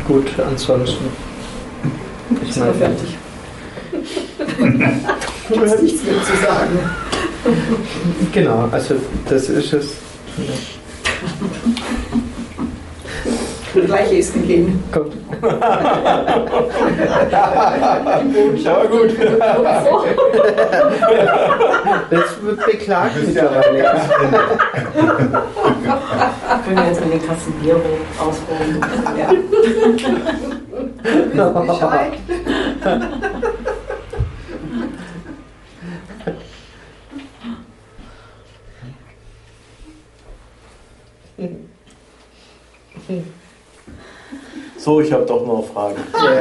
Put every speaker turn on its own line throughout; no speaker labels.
Gut, ansonsten. Ich meine,
fertig. Du hast nichts mehr zu sagen.
Genau, also das ist es.
Das Gleiche ist gegeben.
Kommt.
Ja, gut.
Das wird beklagt mittlerweile.
Können wir jetzt mit den Kasten Bier ausholen?
Ja. Bescheid.
So, ich habe doch noch eine Frage.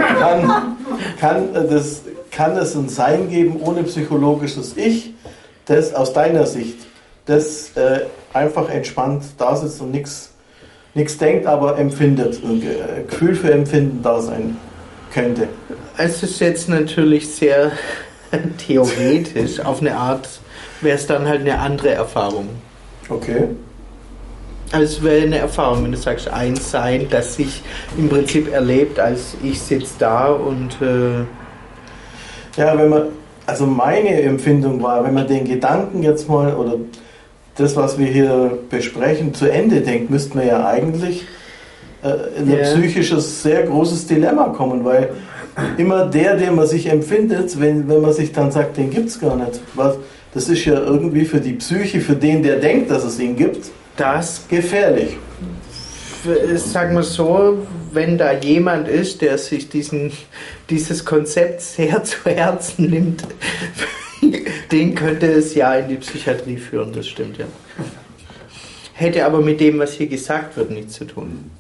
Kann es ein Sein geben ohne psychologisches Ich, das aus deiner Sicht, das einfach entspannt da sitzt und nichts denkt, aber empfindet, ein Gefühl für Empfinden da sein könnte?
Es ist jetzt natürlich sehr theoretisch. Auf eine Art wäre es dann halt eine andere Erfahrung.
Okay.
Also es wäre eine Erfahrung, wenn du sagst, ein Sein, das sich im Prinzip erlebt, als ich sitze da und...
Ja, also meine Empfindung war, wenn man den Gedanken jetzt mal, oder das, was wir hier besprechen, zu Ende denkt, müssten wir ja eigentlich in ein psychisches, sehr großes Dilemma kommen, weil immer den man sich empfindet, wenn man sich dann sagt, den gibt es gar nicht. Das ist ja irgendwie für die Psyche, für den, der denkt, dass es ihn gibt, das gefährlich.
Sagen wir so, wenn da jemand ist, der sich dieses Konzept sehr zu Herzen nimmt, den könnte es ja in die Psychiatrie führen, das stimmt ja. Hätte aber mit dem, was hier gesagt wird, nichts zu tun.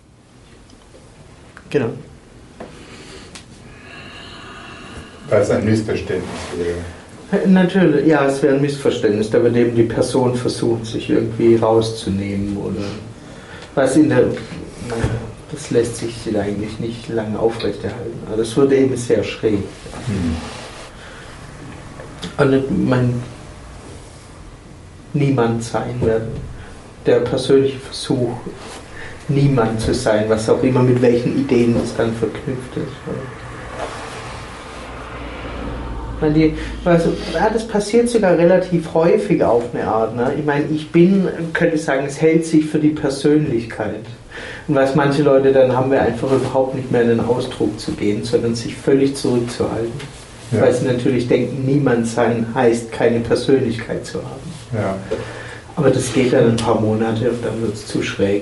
Genau.
Weil es ein Missverständnis wäre.
Natürlich, ja, es wäre ein Missverständnis. Da wird eben die Person versucht, sich irgendwie rauszunehmen oder was das lässt sich eigentlich nicht lange aufrechterhalten. Aber das wird eben sehr schräg. Und niemand sein werden. Der persönliche Versuch, niemand zu sein, was auch immer, mit welchen Ideen das dann verknüpft ist. Das passiert sogar relativ häufig auf eine Art. Ne? Ich meine, könnte sagen, es hält sich für die Persönlichkeit. Und was manche Leute dann haben, wir einfach überhaupt nicht mehr in den Ausdruck zu gehen, sondern sich völlig zurückzuhalten. Ja. Weil sie natürlich denken, niemand sein heißt, keine Persönlichkeit zu haben.
Ja.
Aber das geht dann ein paar Monate und dann wird es zu schräg.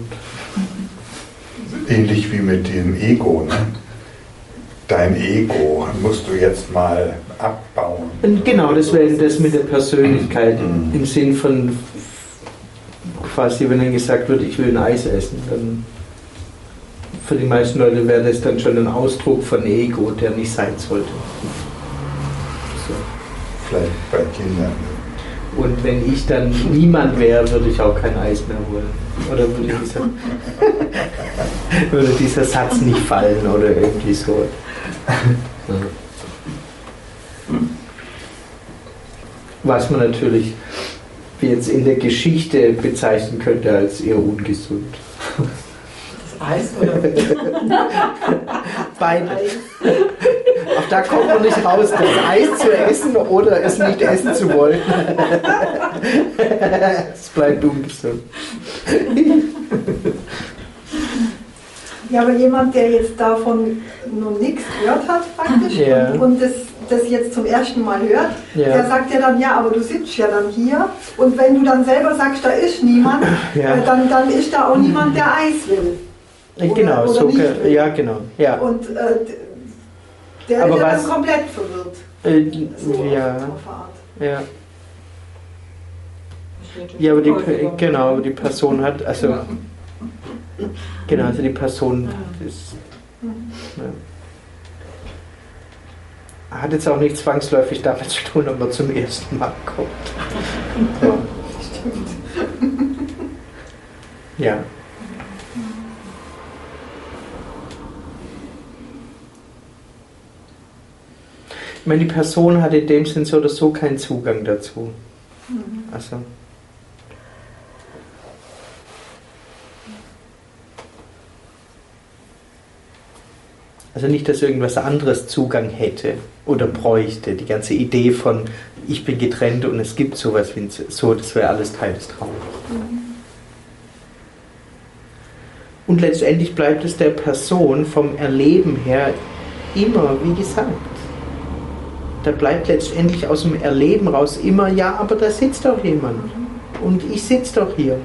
Ähnlich wie mit dem Ego. Ne? Dein Ego musst du jetzt mal abbauen.
Und genau, das wäre das mit der Persönlichkeit im Sinn von quasi, wenn dann gesagt wird, ich will ein Eis essen, dann für die meisten Leute wäre das dann schon ein Ausdruck von Ego, der nicht sein sollte. So.
Vielleicht bei Kindern.
Und wenn ich dann niemand wäre, würde ich auch kein Eis mehr holen. Oder würde dieser Satz nicht fallen oder irgendwie so. Was man natürlich jetzt in der Geschichte bezeichnen könnte als eher ungesund.
Das Eis oder?
Beides. Auch da kommt man nicht raus, das Eis zu essen oder es nicht essen zu wollen. Es bleibt ungesund.
Ja, aber jemand, der jetzt davon noch nichts gehört hat praktisch und das jetzt zum ersten Mal hört, der sagt ja dann, ja, aber du sitzt ja dann hier und wenn du dann selber sagst, da ist niemand, dann ist da auch niemand, der Eis will.
Genau,
oder
so
will.
Ja, genau. Ja.
Und der
aber
ist ja dann komplett verwirrt. So
ja.
auf Art.
Ja. Ja, aber die Person hat, also genau, also die Person ist, hat jetzt auch nicht zwangsläufig damit zu tun, ob man zum ersten Mal kommt. Ja. Ja. Ich meine, die Person hat in dem Sinn so oder so keinen Zugang dazu. Also. Also nicht, dass irgendwas anderes Zugang hätte oder bräuchte. Die ganze Idee von, ich bin getrennt und es gibt sowas wie so, das wäre alles Teil des Traums. Und letztendlich bleibt es der Person vom Erleben her immer, wie gesagt, da bleibt letztendlich aus dem Erleben raus immer, ja, aber da sitzt doch jemand und ich sitze doch hier.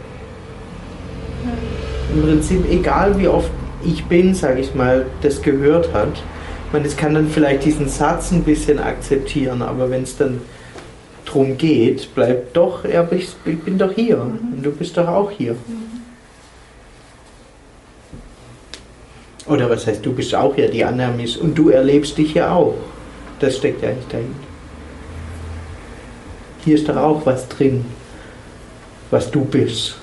Im Prinzip, egal wie oft ich bin, sage ich mal, das gehört hat, es kann dann vielleicht diesen Satz ein bisschen akzeptieren, aber wenn es dann drum geht, bleibt doch, ja, ich bin doch hier und du bist doch auch hier. Oder was heißt, du bist auch hier, die Annahme ist, und du erlebst dich ja auch. Das steckt ja nicht dahinter. Hier ist doch auch was drin, was du bist.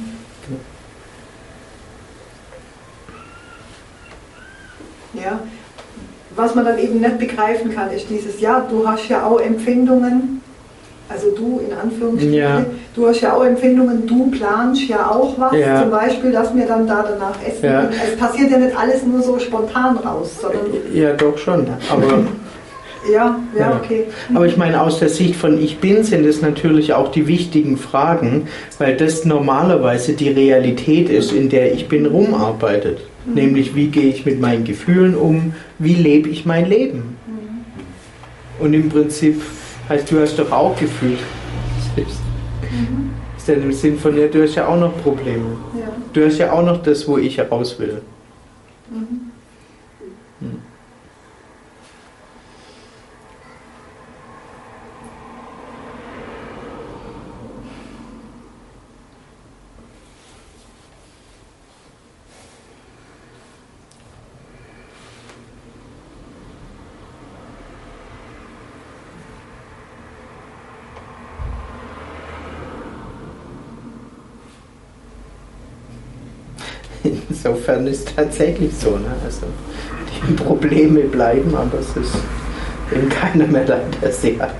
Ja, was man dann eben nicht begreifen kann, ist dieses, ja, du hast ja auch Empfindungen, also du in Anführungsstrichen,
ja.
Du hast ja auch Empfindungen, du planst ja auch was, zum Beispiel, dass wir dann da danach essen. Ja. Es passiert ja nicht alles nur so spontan raus, sondern...
Ja, doch schon, aber...
Ja, okay.
Aber ich meine, aus der Sicht von Ich Bin sind es natürlich auch die wichtigen Fragen, weil das normalerweise die Realität ist, in der Ich Bin rumarbeitet. Nämlich, wie gehe ich mit meinen Gefühlen um, wie lebe ich mein Leben? Und im Prinzip heißt, du hast doch auch Gefühle. Ist ja im Sinn von, ja, du hast ja auch noch Probleme. Ja. Du hast ja auch noch das, wo ich heraus will. Insofern ist es tatsächlich so, ne? Also die Probleme bleiben, aber es ist eben keiner mehr da, der sie hat.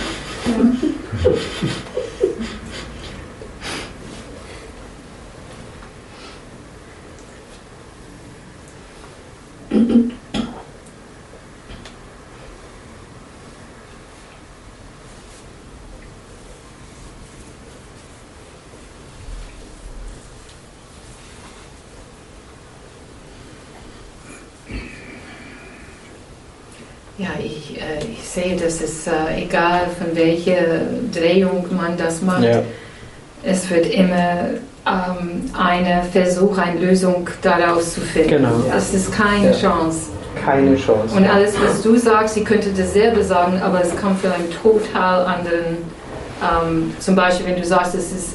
Ja, ich sehe, dass es egal von welcher Drehung man das macht, es wird immer ein Versuch, eine Lösung daraus zu finden.
Genau.
Es ist keine Chance.
Keine Chance.
Und alles, was du sagst, sie könnte dasselbe sagen, aber es kommt für einen total anderen, zum Beispiel, wenn du sagst, es ist,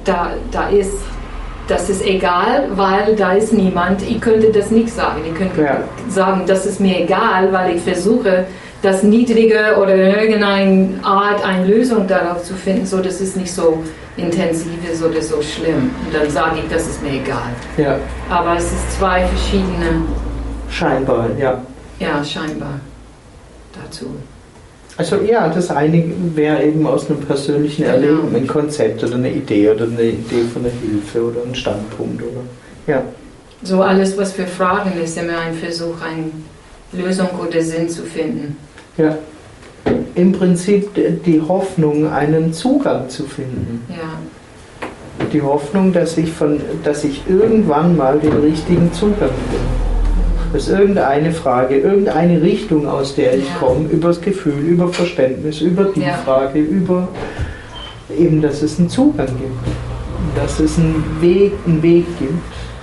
das ist egal, weil da ist niemand. Ich könnte das nicht sagen. Ich könnte sagen, das ist mir egal, weil ich versuche, das Niedrige oder in irgendeiner Art eine Lösung darauf zu finden, so dass es nicht so intensiv ist oder so schlimm. Und dann sage ich, das ist mir egal.
Ja.
Aber es ist zwei verschiedene...
Scheinbar, ja.
Ja, scheinbar. Dazu.
Also ja, das eine wäre eben aus einem persönlichen Erleben ein Konzept oder eine Idee von der Hilfe oder ein Standpunkt. Oder,
So alles, was wir fragen, ist immer ein Versuch, eine Lösung oder Sinn zu finden.
Ja, im Prinzip die Hoffnung, einen Zugang zu finden.
Ja.
Die Hoffnung, dass ich irgendwann mal den richtigen Zugang finde. Dass irgendeine Frage, irgendeine Richtung, aus der ich komme, über das Gefühl, über Verständnis, über die Frage, über eben, dass es einen Zugang gibt, dass es einen Weg gibt.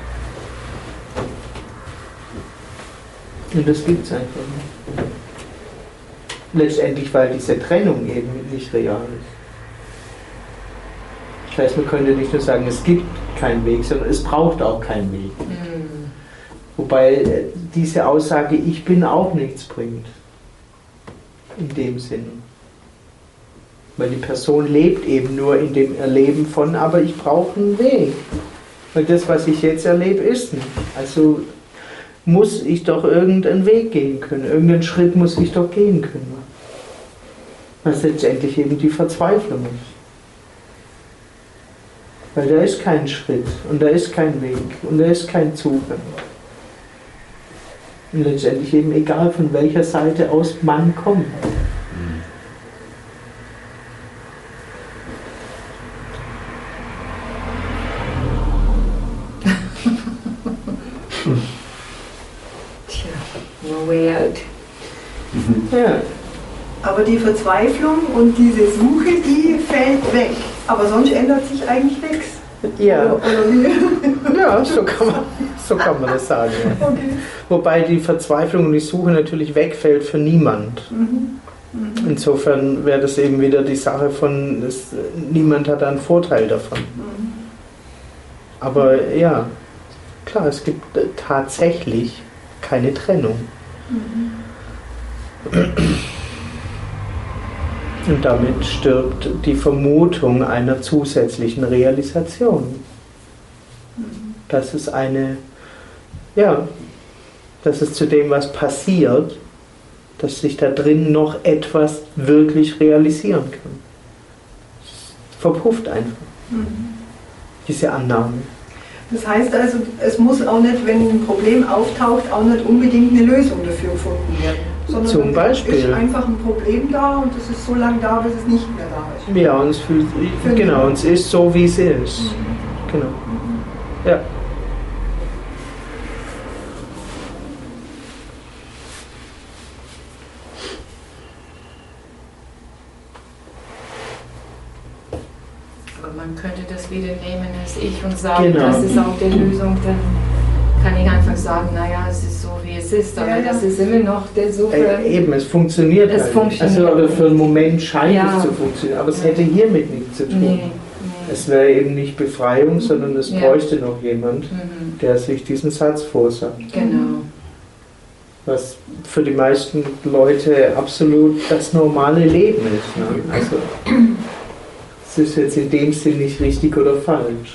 Und das gibt es einfach nicht. Letztendlich, weil diese Trennung eben nicht real ist. Das heißt, man könnte nicht nur sagen, es gibt keinen Weg, sondern es braucht auch keinen Weg. Wobei diese Aussage, ich bin, auch nichts bringt. In dem Sinn. Weil die Person lebt eben nur in dem Erleben von, aber ich brauche einen Weg. Weil das, was ich jetzt erlebe, ist nicht. Also muss ich doch irgendeinen Weg gehen können. Irgendeinen Schritt muss ich doch gehen können. Was letztendlich eben die Verzweiflung ist. Weil da ist kein Schritt und da ist kein Weg und da ist kein Zugang. Und letztendlich eben egal, von welcher Seite aus man kommt.
Tja, no way out.
Ja.
Aber die Verzweiflung und diese Suche, die fällt weg. Aber sonst ändert sich eigentlich nichts.
Ja.
Oder wie?
Ja, so kann man das sagen. Ja.
Okay.
Wobei die Verzweiflung und die Suche natürlich wegfällt für niemand. Insofern wäre das eben wieder die Sache von, niemand hat einen Vorteil davon. Aber ja, klar, es gibt tatsächlich keine Trennung. Und damit stirbt die Vermutung einer zusätzlichen Realisation. Dass es dass es zu dem, was passiert, dass sich da drin noch etwas wirklich realisieren kann. Es verpufft einfach. Diese Annahme.
Das heißt also, es muss auch nicht, wenn ein Problem auftaucht, auch nicht unbedingt eine Lösung dafür gefunden werden. Sondern
Zum Beispiel.
Es ist einfach ein Problem da und es ist so lange da, bis es nicht mehr da ist.
Ja, und es ist so, wie es ist. Genau. Ja.
Aber man könnte das wieder nehmen als ich und sagen,
Genau.
das ist auch die Lösung, dann kann ich einfach sagen, naja, es ist so, wie es ist, aber das ist immer noch der Suche.
Eben, es funktioniert.
Es funktioniert.
Also, oder für einen Moment scheint
Ja.
es zu funktionieren, aber es hätte hiermit nichts zu tun.
Nee.
Es wäre eben nicht Befreiung, sondern es
Ja.
bräuchte noch jemand, der sich diesen Satz vorsagt.
Genau.
Was für die meisten Leute absolut das normale Leben ist. Ne? Also, es ist jetzt in dem Sinn nicht richtig oder falsch.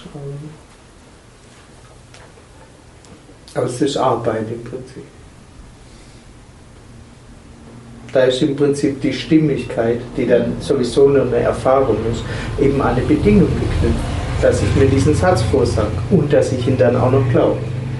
Aber es ist Arbeit im Prinzip. Da ist im Prinzip die Stimmigkeit, die dann sowieso nur eine Erfahrung ist, eben an eine Bedingung geknüpft, dass ich mir diesen Satz vorsage und dass ich ihn dann auch noch glaube.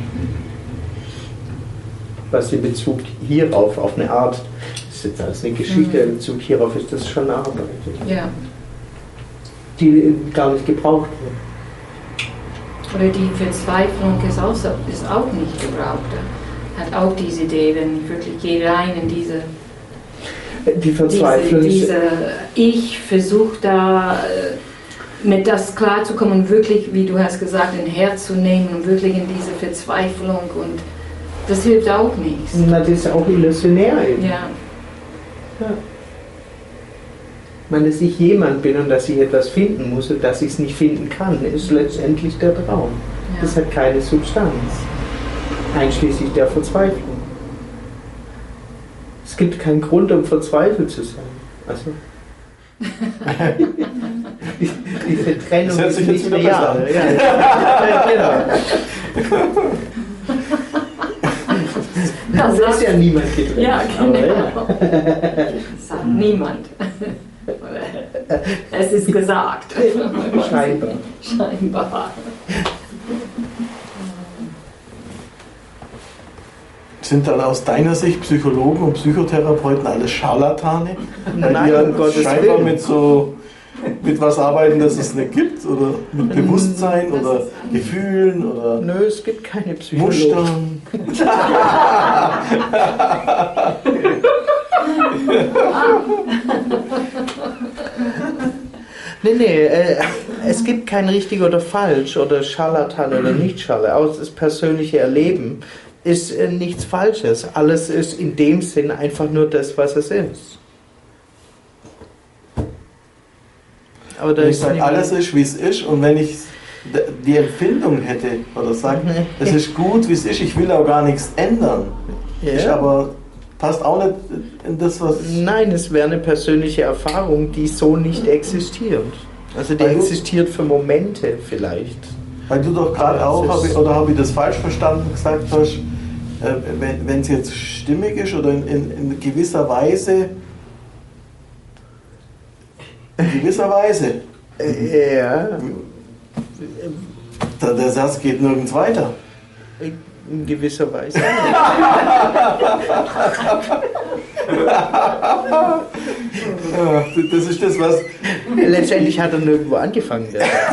Was in Bezug hierauf, auf eine Art, das ist jetzt alles eine Geschichte, in Bezug hierauf ist das schon Arbeit,
Ja.
die gar nicht gebraucht wird.
Oder die Verzweiflung ist auch nicht gebraucht. Hat auch diese Idee, wenn ich wirklich gehe rein in diese ich versuche da mit das klarzukommen und wirklich, wie du hast gesagt, ein Herz zu nehmen und wirklich in diese Verzweiflung und das hilft auch nichts.
Na, das ist auch illusionär eben.
Ja.
Ja. Ich meine, dass ich jemand bin und dass ich etwas finden muss und dass ich es nicht finden kann, ist letztendlich der Traum.
Ja.
Das hat keine Substanz, einschließlich der Verzweiflung. Es gibt keinen Grund, um verzweifelt zu sein. Also, diese Trennung
das
ist
sich
nicht
jetzt wieder
real.
besser
Ja, genau. Das ist ja niemand getrennt.
Ja, genau.
Aber ja.
Sagt niemand. Es ist gesagt.
Scheinbar.
Scheinbar.
Sind dann aus deiner Sicht Psychologen und Psychotherapeuten alles Scharlatane? Weil
Nein,
die
um Gottes
scheinbar
Willen.
mit was arbeiten, das es nicht gibt? Oder mit Bewusstsein oder Gefühlen oder
Nö, es gibt keine Psychologen.
Mustern?
Nee, es gibt kein richtig oder falsch oder Scharlatan oder nicht Scharlatan. Auch das persönliche Erleben ist nichts Falsches. Alles ist in dem Sinn einfach nur das, was es ist. Aber da
Wenn ich
ist
sage, alles ist, wie es ist, und wenn ich die Empfindung hätte oder sage, es ist gut, wie es ist, ich will auch gar nichts ändern, ist aber passt auch nicht in das, was...
Nein, es wäre eine persönliche Erfahrung, die so nicht existiert. Also die existiert für Momente vielleicht.
Weil du doch gerade auch, habe ich das falsch verstanden, gesagt hast, wenn es jetzt stimmig ist oder in gewisser Weise... In gewisser Weise.
Ja.
Der Satz geht nirgends weiter.
In gewisser Weise.
Das ist das, was...
Letztendlich hat er nirgendwo angefangen.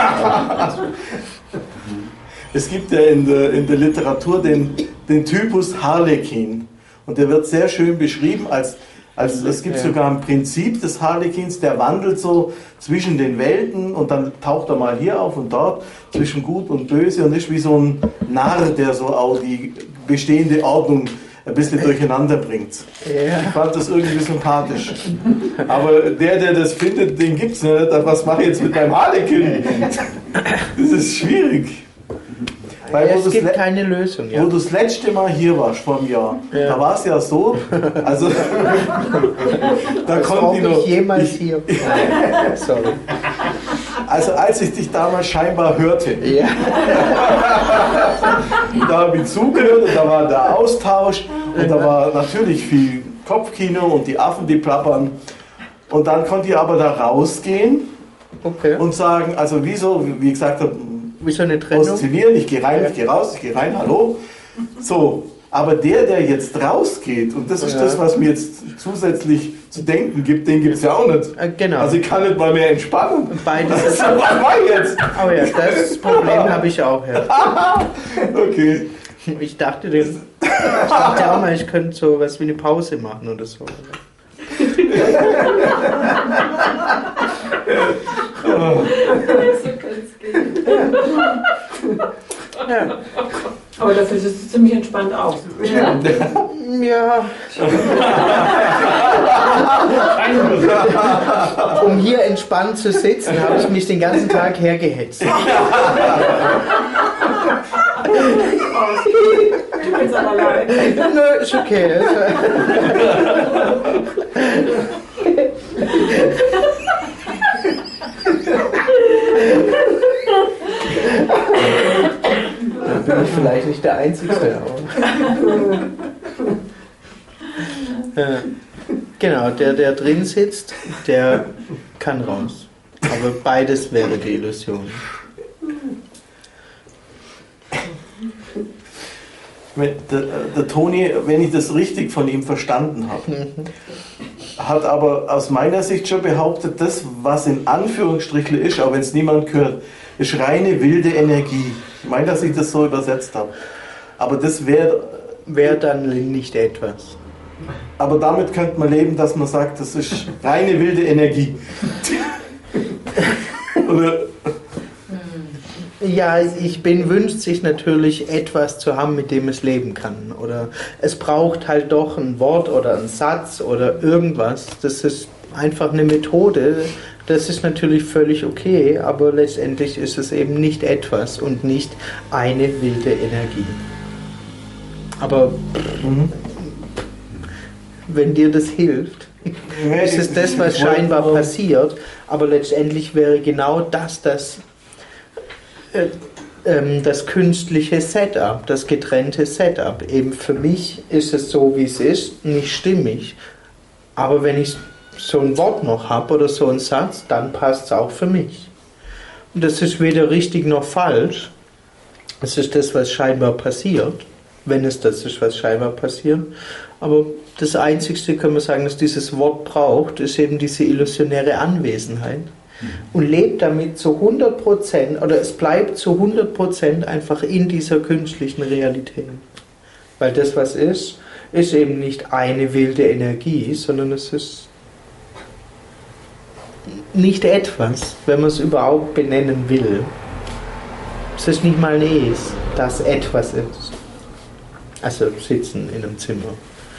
Es gibt ja in der Literatur den Typus Harlekin. Und der wird sehr schön beschrieben als es gibt sogar ein Prinzip des Harlekins, der wandelt so zwischen den Welten und dann taucht er mal hier auf und dort, zwischen Gut und Böse und ist wie so ein Narr, der so auch die bestehende Ordnung ein bisschen durcheinander bringt. Ja. Ich fand das irgendwie sympathisch. Aber der das findet, den gibt es nicht. Was mache ich jetzt mit meinem Harlekin? Das ist schwierig. Weil,
es gibt keine Lösung. Ja.
Wo du das letzte Mal hier warst, vor einem Jahr, da war es ja so, also da konnte ich noch...
jemals hier. Sorry.
Also als ich dich damals scheinbar hörte, da habe ich zugehört und da war der Austausch und da war natürlich viel Kopfkino und die Affen, die plappern. Und dann konnte ich aber da rausgehen und sagen, also wieso, wie ich gesagt habe,
wie so eine Trennung.
Oszillieren, ich gehe rein, ich gehe raus, ich gehe rein, hallo. So, aber der jetzt rausgeht, und das ist das, was mir jetzt zusätzlich zu denken gibt, den gibt es ja auch nicht.
Genau.
Also ich kann nicht mal mehr entspannen.
Beides.
Was war jetzt?
Oh ja, das Problem habe ich auch. Ja.
Okay.
Ich dachte auch mal, ich könnte so was wie eine Pause machen oder so.
Ja. Aber dafür sieht es ziemlich entspannt aus.
Ja. Um hier entspannt zu sitzen, habe ich mich den ganzen Tag hergehetzt.
Du bist aber leid.
Nö, ist okay. Da bin ich vielleicht nicht der Einzige. Genau, der drin sitzt, der kann raus. Aber beides wäre die Illusion.
Der Toni, wenn ich das richtig von ihm verstanden habe, hat aber aus meiner Sicht schon behauptet, das, was in Anführungsstrichen ist, auch wenn es niemand hört, ist reine wilde Energie. Ich meine, dass ich das so übersetzt habe. Aber das wäre
dann nicht etwas.
Aber damit könnte man leben, dass man sagt, das ist reine wilde Energie. Oder?
Ja, wünscht sich natürlich etwas zu haben, mit dem es leben kann. Oder es braucht halt doch ein Wort oder einen Satz oder irgendwas. Das ist einfach eine Methode. Das ist natürlich völlig okay, aber letztendlich ist es eben nicht etwas und nicht eine wilde Energie. Aber wenn dir das hilft, ist es das, was scheinbar passiert, aber letztendlich wäre genau das künstliche Setup, das getrennte Setup. Eben für mich ist es so, wie es ist, nicht stimmig. Aber wenn ich so ein Wort noch habe oder so einen Satz, dann passt es auch für mich. Und das ist weder richtig noch falsch. Es ist das, was scheinbar passiert, wenn es das ist, was scheinbar passiert. Aber das Einzigste, können wir sagen, dass dieses Wort braucht, ist eben diese illusionäre Anwesenheit. Und lebt damit zu 100%, oder es bleibt zu 100% einfach in dieser künstlichen Realität. Weil das, was ist eben nicht eine wilde Energie, sondern es ist nicht etwas, wenn man es überhaupt benennen will. Es ist nicht mal es, das etwas ist. Also sitzen in einem Zimmer.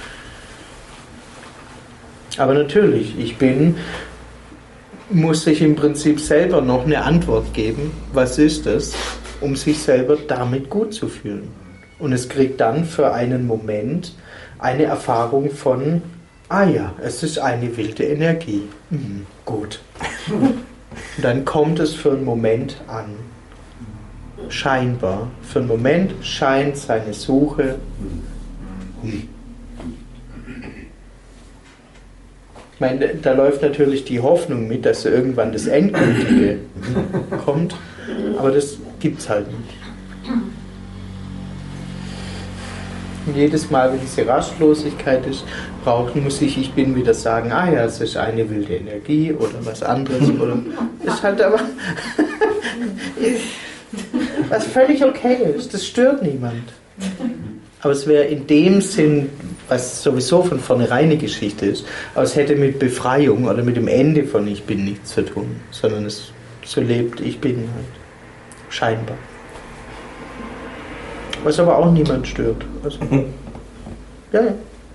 Aber natürlich, muss sich im Prinzip selber noch eine Antwort geben, was ist das, um sich selber damit gut zu fühlen. Und es kriegt dann für einen Moment eine Erfahrung von, ja, es ist eine wilde Energie. Gut. Und dann kommt es für einen Moment an. Scheinbar. Für einen Moment scheint seine Suche. Ich meine, da läuft natürlich die Hoffnung mit, dass irgendwann das Endgültige kommt, aber das gibt's halt nicht. Und jedes Mal, wenn diese Rastlosigkeit ist, muss ich bin wieder sagen, ah ja, es ist eine wilde Energie oder was anderes. Oder ist halt aber was völlig okay ist, das stört niemand. Aber es wäre in dem Sinn, was sowieso von vornherein eine Geschichte ist, aber es hätte mit Befreiung oder mit dem Ende von Ich Bin nichts zu tun, sondern es so lebt Ich Bin halt. Scheinbar. Was aber auch niemand stört. Also, ja.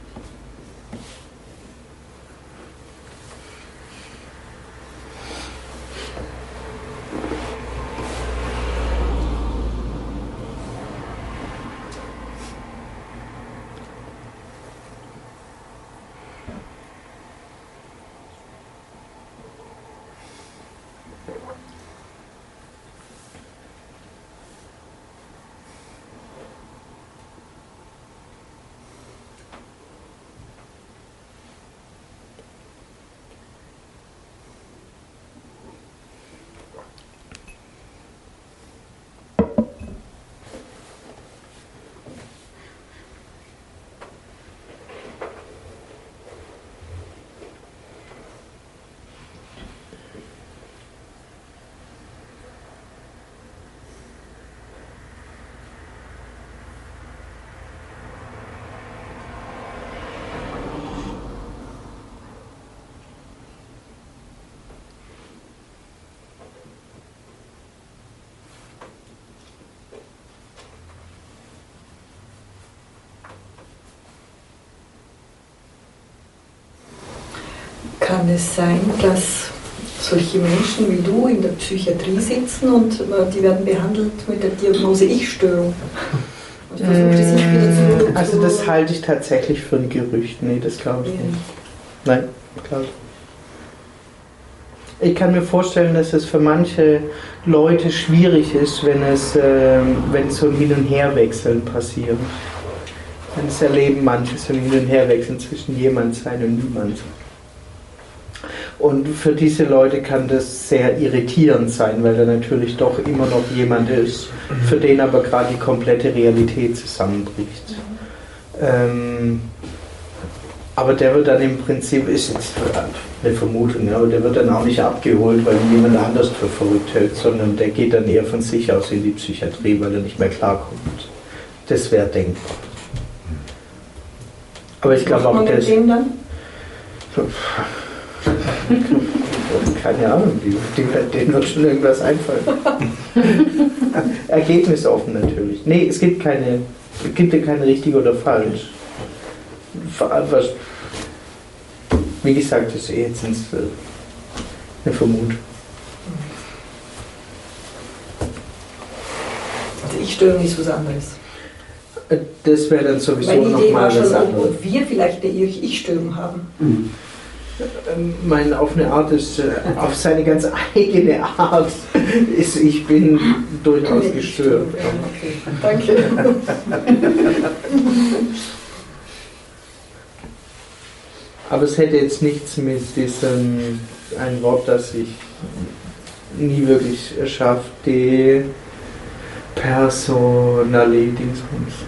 Kann es sein, dass solche Menschen wie du in der Psychiatrie sitzen und die werden behandelt mit der Diagnose Ich-Störung?
Also das halte ich tatsächlich für ein Gerücht. Nee, das glaube ich nicht. Nein, glaube ich. Ich kann mir vorstellen, dass es für manche Leute schwierig ist, wenn so ein Hin- und Herwechseln passiert. Wenn es erleben manche so ein Hin- und Herwechseln zwischen jemand sein und niemand sein. Und für diese Leute kann das sehr irritierend sein, weil da natürlich doch immer noch jemand ist, für den aber gerade die komplette Realität zusammenbricht. Aber der wird dann im Prinzip, ist jetzt eine Vermutung, aber der wird dann auch nicht abgeholt, weil ihn jemand anders für verrückt hält, sondern der geht dann eher von sich aus in die Psychiatrie, weil er nicht mehr klarkommt. Das wäre denkbar. Aber ich glaube auch, das... Keine Ahnung, denen wird schon irgendwas einfallen. Ergebnisoffen natürlich. Nee, es gibt ja keine richtig oder falsch. Wie gesagt, das ist jetzt eine Vermutung.
Also Ich-Störung ist was anderes.
Das wäre dann sowieso
nochmal
was anderes.
Ob wir vielleicht eine Ich-Störung haben.
Auf eine Art ist, auf seine ganz eigene Art ist, ich bin durchaus gestört.
Ja, okay. Danke.
Aber es hätte jetzt nichts mit diesem, ein Wort, das ich nie wirklich schafft, Depersonalisierung.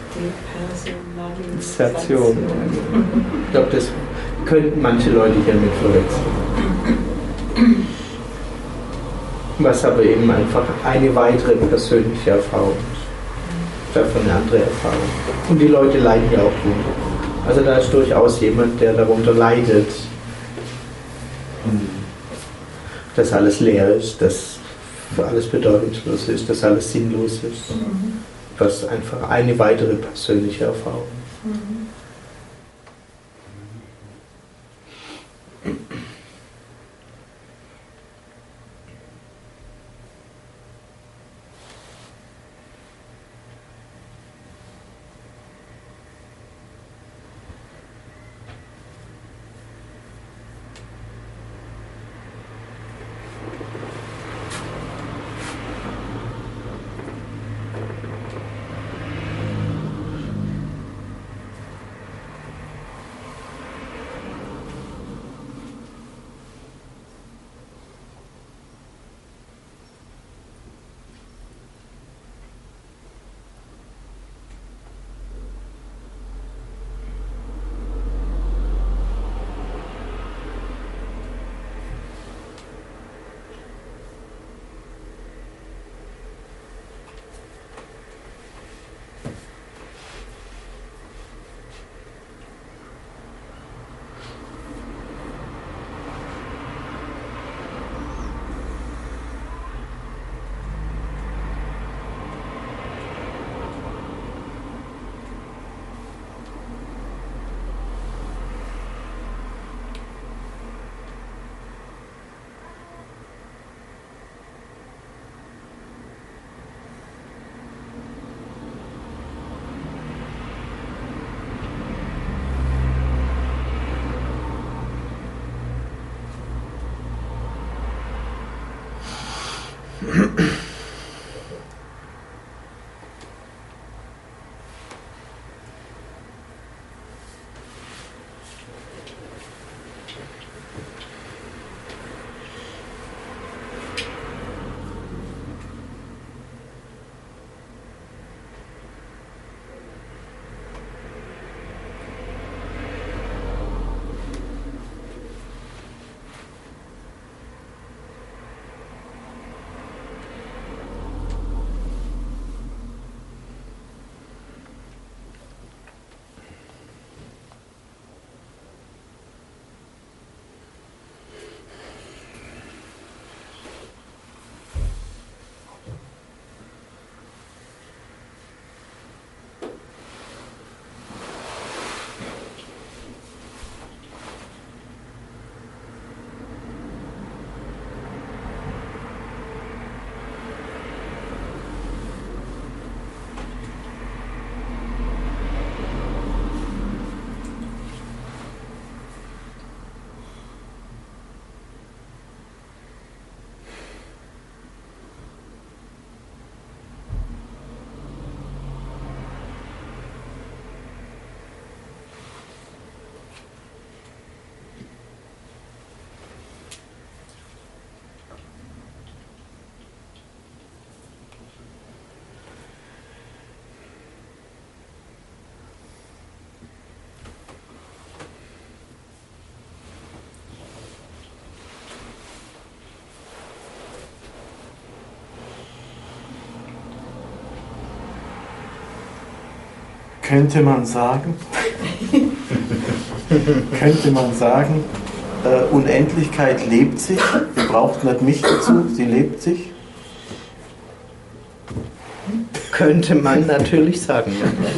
Ich glaube, das könnten manche Leute hiermit verwechseln. Was aber eben einfach eine weitere persönliche Erfahrung ist. Davon eine andere Erfahrung. Und die Leute leiden ja auch drunter. Also da ist durchaus jemand, der darunter leidet, dass alles leer ist, dass alles bedeutungslos ist, dass alles sinnlos ist. Was einfach eine weitere persönliche Erfahrung ist.
Könnte man sagen, Unendlichkeit lebt sich, ihr braucht nicht mich dazu, sie lebt sich?
Könnte man natürlich sagen.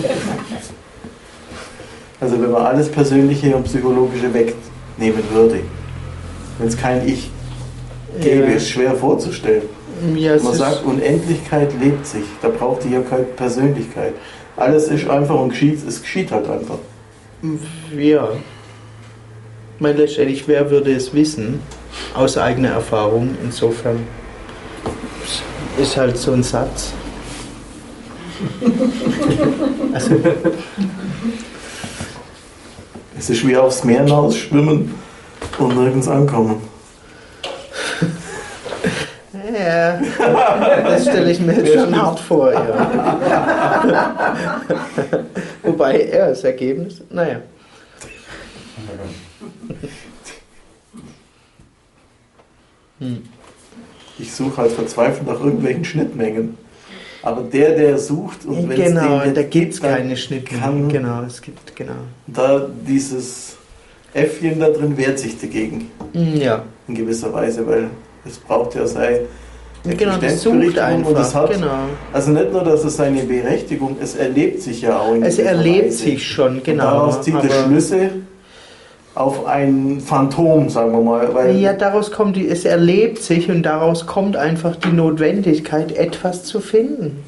Also wenn man alles Persönliche und Psychologische wegnehmen würde, wenn es kein Ich gäbe, ist schwer vorzustellen.
Ja,
man sagt, Unendlichkeit lebt sich, da braucht ihr ja keine Persönlichkeit. Alles ist einfach und geschieht, es geschieht halt einfach.
Ja. Ich meine, letztendlich, wer würde es wissen, aus eigener Erfahrung, insofern ist halt so ein Satz. Also,
es ist wie aufs Meer hinaus schwimmen und nirgends ankommen.
Ja, das stelle ich mir jetzt schon hart vor, ja. Wobei, ja, das Ergebnis, naja.
Ich suche halt verzweifelt nach irgendwelchen Schnittmengen. Aber der sucht und wenn
genau,
es den
da gibt es keine Schnittmengen.
Genau,
es gibt, genau.
Da dieses Äffchen da drin wehrt sich dagegen.
Ja.
In gewisser Weise, weil es braucht ja seine
genau, das sucht einfach.
Und es hat,
genau.
Also nicht nur, dass es seine Berechtigung, es erlebt sich ja auch in
Es erlebt Weise. Sich schon, genau.
Und daraus zieht es Schlüsse auf ein Phantom, sagen wir mal. Weil
ja, daraus kommt es erlebt sich und daraus kommt einfach die Notwendigkeit, etwas zu finden.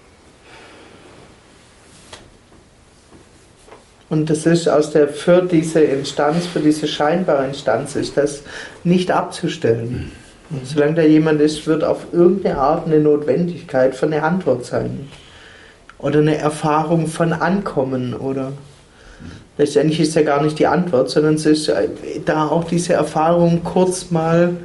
Und das ist für diese Instanz, für diese scheinbare Instanz, ist das nicht abzustellen. Und solange da jemand ist, wird auf irgendeine Art eine Notwendigkeit für eine Antwort sein. Oder eine Erfahrung von Ankommen. Oder letztendlich ist ja gar nicht die Antwort, sondern es ist da auch diese Erfahrung, kurz mal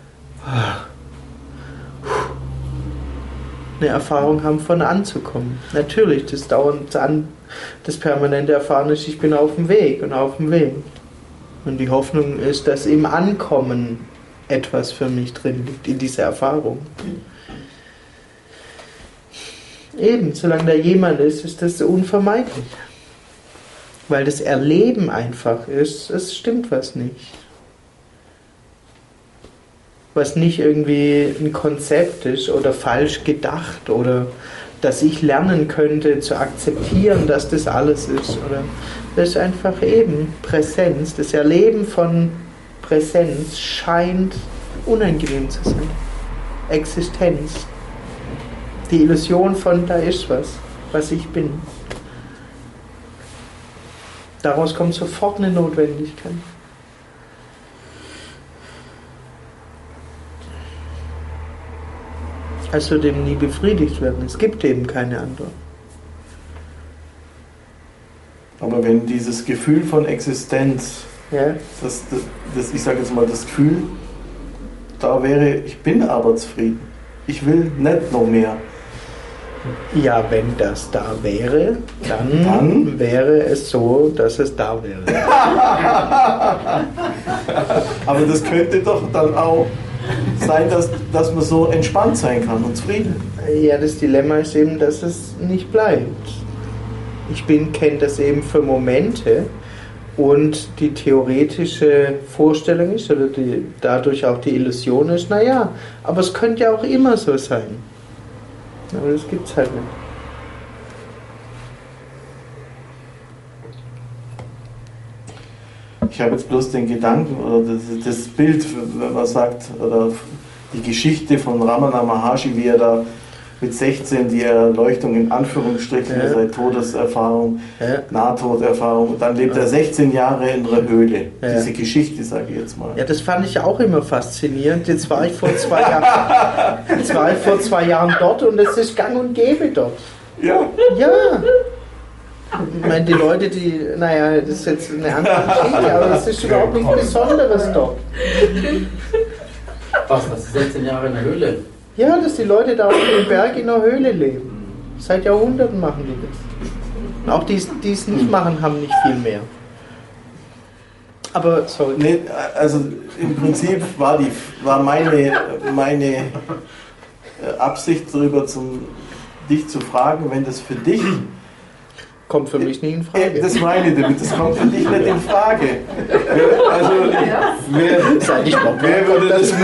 eine Erfahrung haben, von anzukommen. Natürlich, das dauernd das permanente Erfahren ist, ich bin auf dem Weg und auf dem Weg. Und die Hoffnung ist, dass im Ankommen etwas für mich drin liegt, in dieser Erfahrung. Eben, solange da jemand ist, ist das unvermeidlich. Weil das Erleben einfach ist, es stimmt was nicht. Was nicht irgendwie ein Konzept ist oder falsch gedacht oder dass ich lernen könnte zu akzeptieren, dass das alles ist. Oder das ist einfach eben Präsenz. Das Erleben von Präsenz scheint unangenehm zu sein. Existenz. Die Illusion von da ist was ich bin. Daraus kommt sofort eine Notwendigkeit. Es wird eben nie befriedigt werden. Es gibt eben keine andere.
Aber wenn dieses Gefühl von Existenz,
ja.
das, ich sage jetzt mal das Gefühl, da wäre, ich bin aber zufrieden. Ich will nicht noch mehr.
Ja, wenn das da wäre, dann wäre es so, dass es da wäre.
Aber das könnte doch dann auch sein, dass man so entspannt sein kann und zufrieden.
Ja, das Dilemma ist eben, dass es nicht bleibt. Ich kenne das eben für Momente und die theoretische Vorstellung ist, oder dadurch auch die Illusion ist, naja, aber es könnte ja auch immer so sein. Aber das gibt es halt nicht.
Ich habe jetzt bloß den Gedanken oder das Bild, wenn man sagt, oder die Geschichte von Ramana Maharshi, wie er da mit 16 die Erleuchtung in Anführungsstrichen, seine Todeserfahrung, Nahtoderfahrung, dann lebt er 16 Jahre in einer Höhle. Ja. Diese Geschichte, sage ich jetzt mal.
Ja, das fand ich auch immer faszinierend. Jetzt war ich vor 2 Jahren dort und es ist gang und gäbe dort.
Ja.
Ja. Ich meine, die Leute, naja, das ist jetzt eine andere Geschichte, aber es ist überhaupt nichts Besonderes dort.
Was, 16 Jahre in der Höhle?
Ja, dass die Leute da auf dem Berg in der Höhle leben. Seit Jahrhunderten machen die das. Und auch die es nicht machen, haben nicht viel mehr. Aber, sorry.
Nee, also im Prinzip war meine Absicht darüber, dich zu fragen, wenn das für dich...
Kommt für mich nie in Frage.
Das meine ich damit, das kommt für dich nicht in Frage. Also, wer würde das...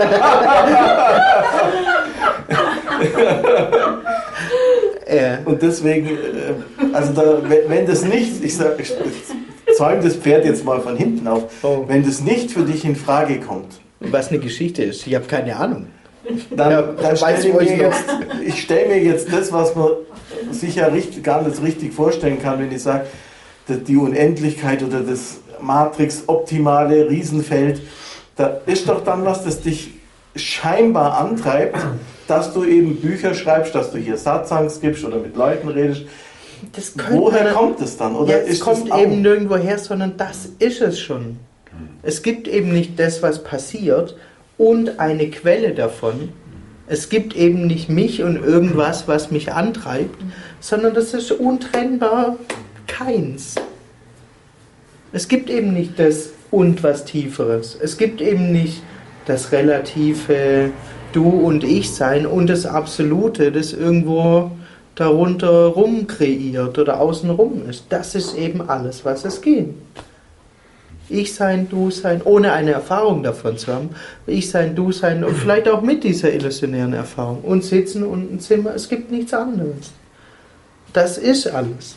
Und deswegen, also wenn das nicht, ich zäume das Pferd jetzt mal von hinten auf, wenn das nicht für dich in Frage kommt.
Was eine Geschichte ist, ich habe keine Ahnung.
Dann ich stelle mir jetzt das, was man sich ja gar nicht richtig vorstellen kann, wenn ich sage, die Unendlichkeit oder das Matrix-optimale Riesenfeld, da ist doch dann was, das dich scheinbar antreibt, dass du eben Bücher schreibst, dass du hier Satsangs gibst oder mit Leuten redest. Woher kommt es dann? Oder
es kommt eben nirgendwo her, sondern das ist es schon. Es gibt eben nicht das, was passiert und eine Quelle davon. Es gibt eben nicht mich und irgendwas, was mich antreibt, sondern das ist untrennbar keins. Es gibt eben nicht das und was Tieferes. Es gibt eben nicht das relative Du und Ich sein und das Absolute, das irgendwo darunter rum kreiert oder außenrum ist. Das ist eben alles, was es gibt. Ich sein, du sein, ohne eine Erfahrung davon zu haben. Ich sein, du sein und vielleicht auch mit dieser illusionären Erfahrung. Und sitzen und ein Zimmer, es gibt nichts anderes. Das ist alles.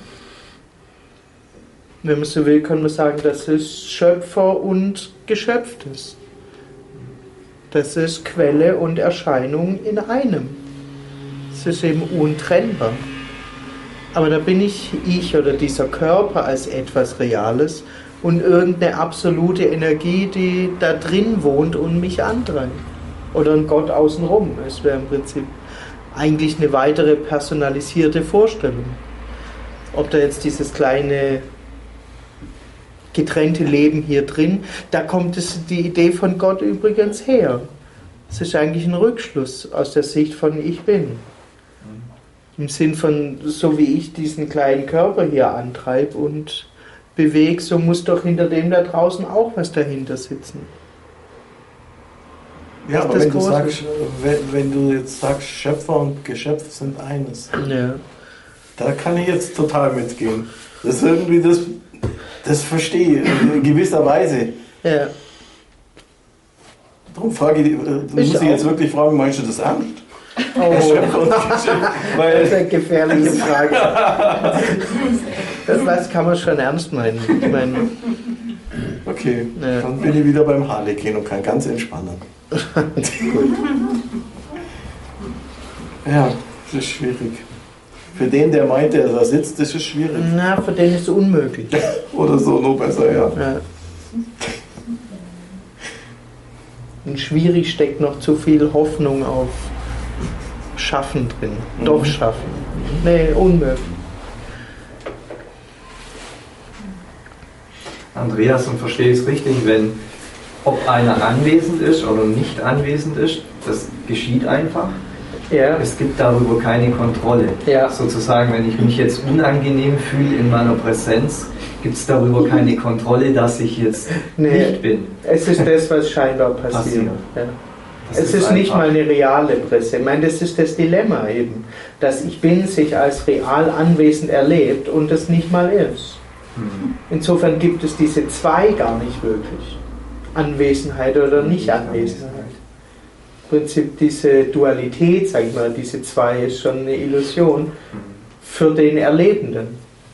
Wenn man so will, kann man sagen, das ist Schöpfer und Geschöpftes. Das ist Quelle und Erscheinung in einem. Es ist eben untrennbar. Aber da bin ich oder dieser Körper als etwas Reales und irgendeine absolute Energie, die da drin wohnt und mich antreibt. Oder ein Gott außenrum. Es wäre im Prinzip eigentlich eine weitere personalisierte Vorstellung. Ob da jetzt dieses kleine getrennte Leben hier drin, da kommt die Idee von Gott übrigens her. Es ist eigentlich ein Rückschluss aus der Sicht von Ich Bin. Im Sinn von, so wie ich diesen kleinen Körper hier antreibe und bewege, so muss doch hinter dem da draußen auch was dahinter sitzen.
Ja, aber wenn du jetzt sagst, Schöpfer und Geschöpf sind eines, da kann ich jetzt total mitgehen. Das ist irgendwie das verstehe ich in gewisser Weise. Ja. Darum frage ich, muss ich jetzt wirklich fragen, meinst du das ernst?
Oh. Das ist eine gefährliche Frage. Das kann man schon ernst meinen. Ich meine,
okay, dann bin ich wieder beim Harlekin und kann ganz entspannen. Gut. Ja, das ist schwierig. Für den, der meint, der da sitzt, das ist schwierig.
Na, für den ist es unmöglich.
Oder so, nur besser, ja.
Und schwierig steckt noch zu viel Hoffnung auf Schaffen drin. Doch schaffen. Nee, unmöglich.
Andreas, und verstehe ich es richtig, wenn ob einer anwesend ist oder nicht anwesend ist, das geschieht einfach.
Ja.
Es gibt darüber keine Kontrolle.
Ja.
Sozusagen, wenn ich mich jetzt unangenehm fühle in meiner Präsenz, gibt es darüber keine Kontrolle, dass ich jetzt nicht bin.
Es ist das, was scheinbar passiert. Ja. Es ist nicht mal eine reale Präsenz. Ich meine, das ist das Dilemma eben, dass ich bin sich als real anwesend erlebt und das nicht mal ist. Insofern gibt es diese zwei gar nicht wirklich. Anwesenheit oder Nicht-Anwesenheit. Im Prinzip diese Dualität, sag ich mal, diese zwei ist schon eine Illusion für den Erlebenden.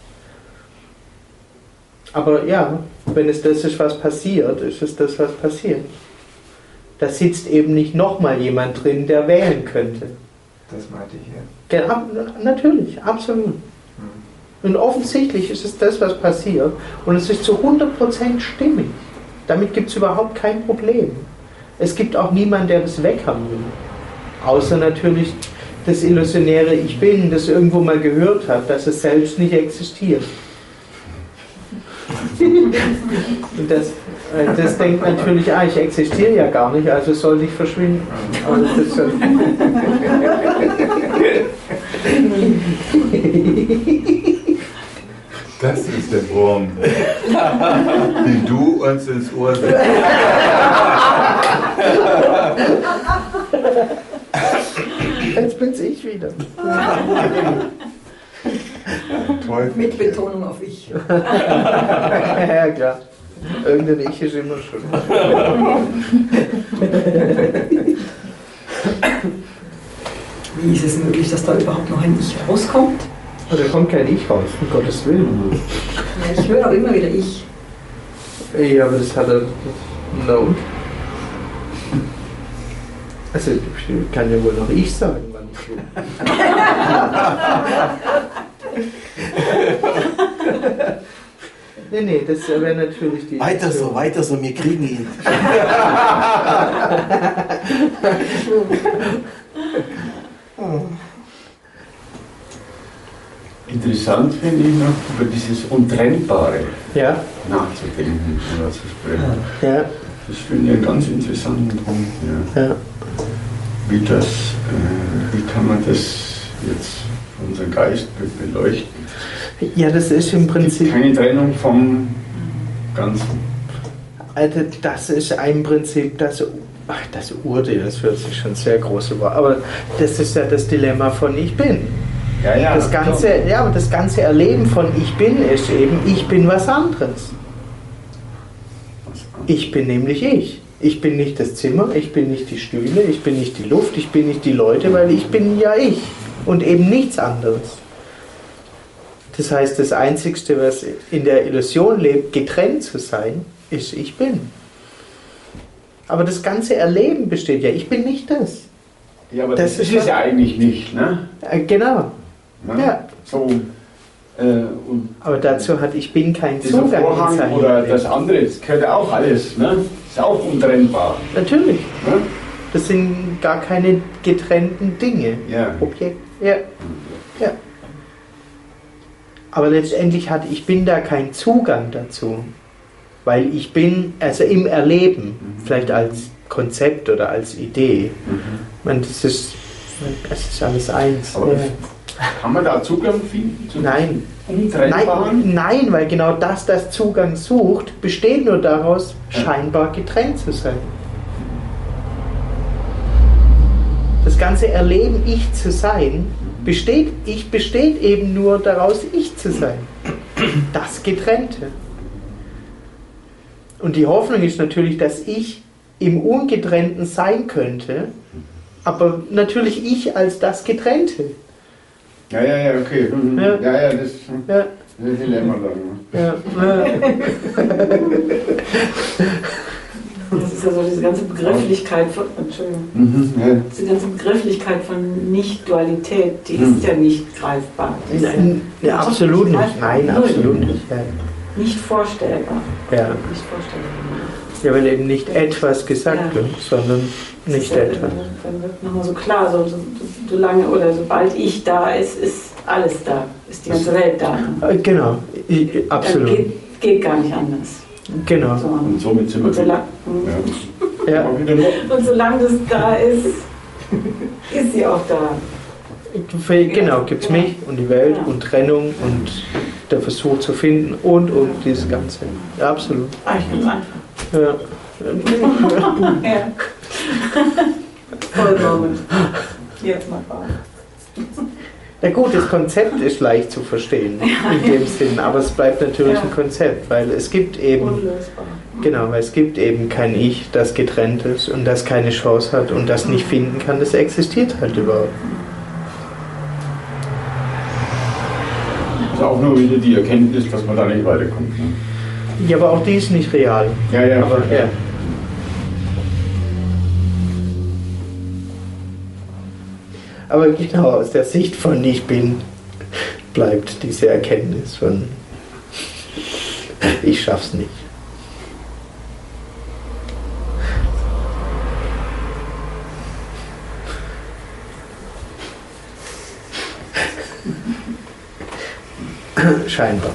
Aber ja, wenn es das ist, was passiert, ist es das, was passiert. Da sitzt eben nicht nochmal jemand drin, der wählen könnte.
Das meinte ich, ja.
Ja, natürlich, absolut. Und offensichtlich ist es das, was passiert. Und es ist zu 100% stimmig. Damit gibt es überhaupt kein Problem. Es gibt auch niemanden, der das weghaben will. Außer natürlich das illusionäre Ich Bin, das irgendwo mal gehört hat, dass es selbst nicht existiert. Und das denkt natürlich, ich existiere ja gar nicht, also soll ich verschwinden. Aber das ist schon
Das ist der Wurm, den du uns ins Ohr setzt.
Jetzt bin's ich wieder.
Mit Betonung auf ich.
Ja, klar. Irgendein Ich ist immer schon.
Wie ist es möglich, dass da überhaupt noch ein Ich rauskommt?
Da kommt kein Ich raus, um Gottes Willen.
Ja, ich höre auch immer wieder Ich.
Ja, aber das hat er. Na und? Also, ich kann ja wohl noch Ich sagen, wann ich will. Nee, das wäre natürlich die.
Weiter so, wir kriegen ihn.
Interessant finde ich noch, über dieses Untrennbare nachzudenken oder zu sprechen.
Ja.
Das finde ich einen ganz interessanten Punkt. Ja. Wie kann man das jetzt für unseren Geist beleuchten?
Ja, das ist im Prinzip.
Keine Trennung vom Ganzen.
Also das ist im Prinzip das Urteil, das hört sich schon sehr groß über, aber das ist ja das Dilemma von Ich Bin.
Ja,
das ganze Erleben von Ich Bin ist eben, ich bin was anderes. Ich bin nämlich ich. Ich bin nicht das Zimmer, ich bin nicht die Stühle, ich bin nicht die Luft, ich bin nicht die Leute, weil ich bin ja ich und eben nichts anderes. Das heißt, das Einzigste, was in der Illusion lebt, getrennt zu sein, ist Ich Bin. Aber das ganze Erleben besteht ja, ich bin nicht das.
Ja, aber das ist es ja eigentlich nicht, ne?
Genau.
Ja. So,
aber dazu hat Ich Bin keinen Zugang.
Vorhang oder das andere, das gehört ja auch alles, ne? Ist auch untrennbar.
Natürlich.
Ne?
Das sind gar keine getrennten Dinge.
Ja.
Objekte. Ja. Ja. Aber letztendlich hat Ich Bin da keinen Zugang dazu. Weil Ich Bin, also im Erleben, vielleicht als Konzept oder als Idee, das ist alles eins.
Aber kann man da Zugang finden?
Nein.
Untrennbaren?
Nein, weil genau das Zugang sucht, besteht nur daraus, scheinbar getrennt zu sein. Das ganze Erleben, Ich zu sein, besteht eben nur daraus, Ich zu sein. Das Getrennte. Und die Hoffnung ist natürlich, dass ich im Ungetrennten sein könnte, aber natürlich ich als das Getrennte.
Ja, okay. Ja, das ist ein Dilemma dann.
Ja.
Das ist also diese ganze Begrifflichkeit von, diese ganze Begrifflichkeit von Nicht-Dualität, die ist ja nicht greifbar.
Ja, absolut nicht. Nein, absolut nicht. Ja.
Nicht vorstellbar.
Ja.
Nicht vorstellbar.
Ja, weil eben nicht etwas gesagt wird, sondern nicht etwas.
Dann wird nochmal so klar, solange oder sobald ich da ist alles da, ist die ganze Welt da.
Genau, absolut.
Geht gar nicht anders.
Genau.
So. Und somit sind wir
wieder.
Ja.
Und solange das da ist, ist sie auch da.
Genau, gibt es mich und die Welt und Trennung und der Versuch zu finden und dieses Ganze. Ja, absolut.
Eigentlich ganz einfach.
Ja.
Ja. Voll Moment. Jetzt mal fahren.
Ja gut, das Konzept ist leicht zu verstehen in dem Sinn, aber es bleibt natürlich ein Konzept, weil es gibt eben weil es gibt eben kein Ich, das getrennt ist und das keine Chance hat und das nicht finden kann, das existiert halt überhaupt.
Das ist auch nur wieder die Erkenntnis, dass man da nicht weiterkommt. Ne?
Ja, aber auch die ist nicht real.
Ja.
Aber, ja. Aber genau aus der Sicht von Ich Bin bleibt diese Erkenntnis von ich schaff's nicht. Scheinbar.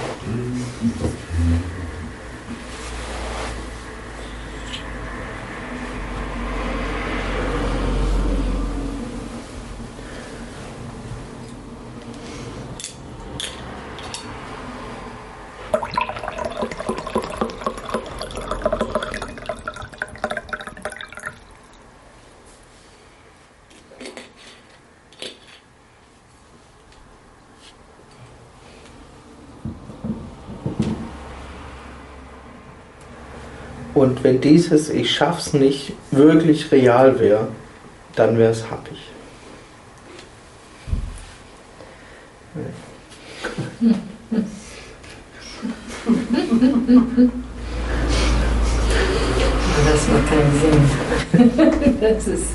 Und wenn dieses Ich schaff's nicht wirklich real wäre, dann wäre es happig.
Das macht keinen Sinn.
Das ist.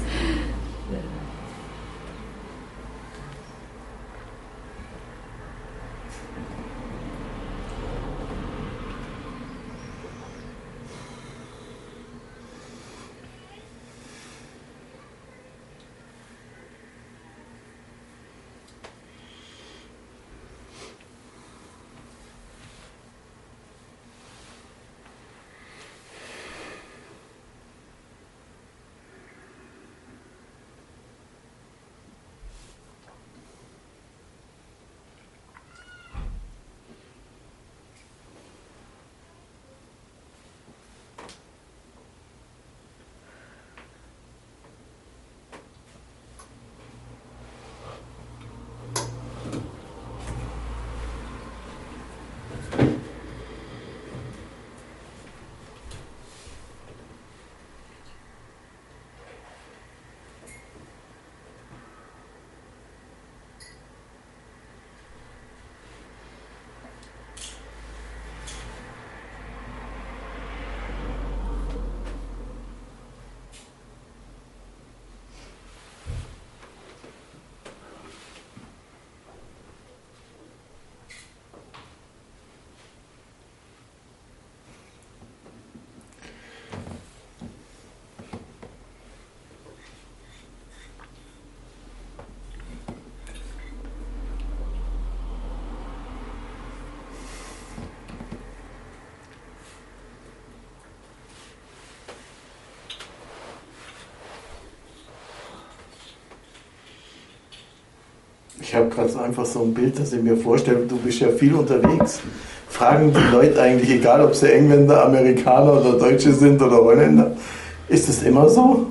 Ich habe gerade einfach so ein Bild, das ich mir vorstelle, du bist ja viel unterwegs. Fragen die Leute eigentlich, egal ob sie Engländer, Amerikaner oder Deutsche sind oder Holländer, ist es immer so?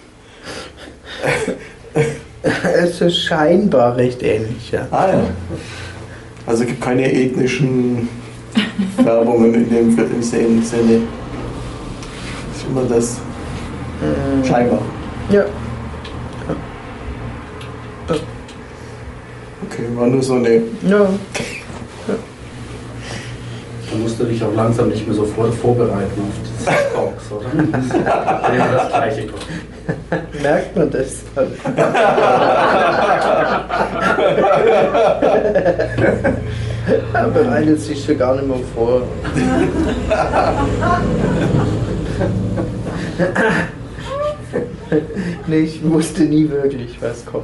Es ist scheinbar recht ähnlich, ja.
Ah ja. Also es gibt keine ethnischen Färbungen in dem Sinne. Ist immer das scheinbar.
Ja.
Okay, war nur so eine...
Ja.
Da musst du dich auch langsam nicht mehr sofort vorbereiten auf das Box, oder? Wenn immer das Gleiche kommt.
Merkt man das dann? Er bereitet sich schon gar nicht mehr vor. Nee, ich wusste nie wirklich, was kommt.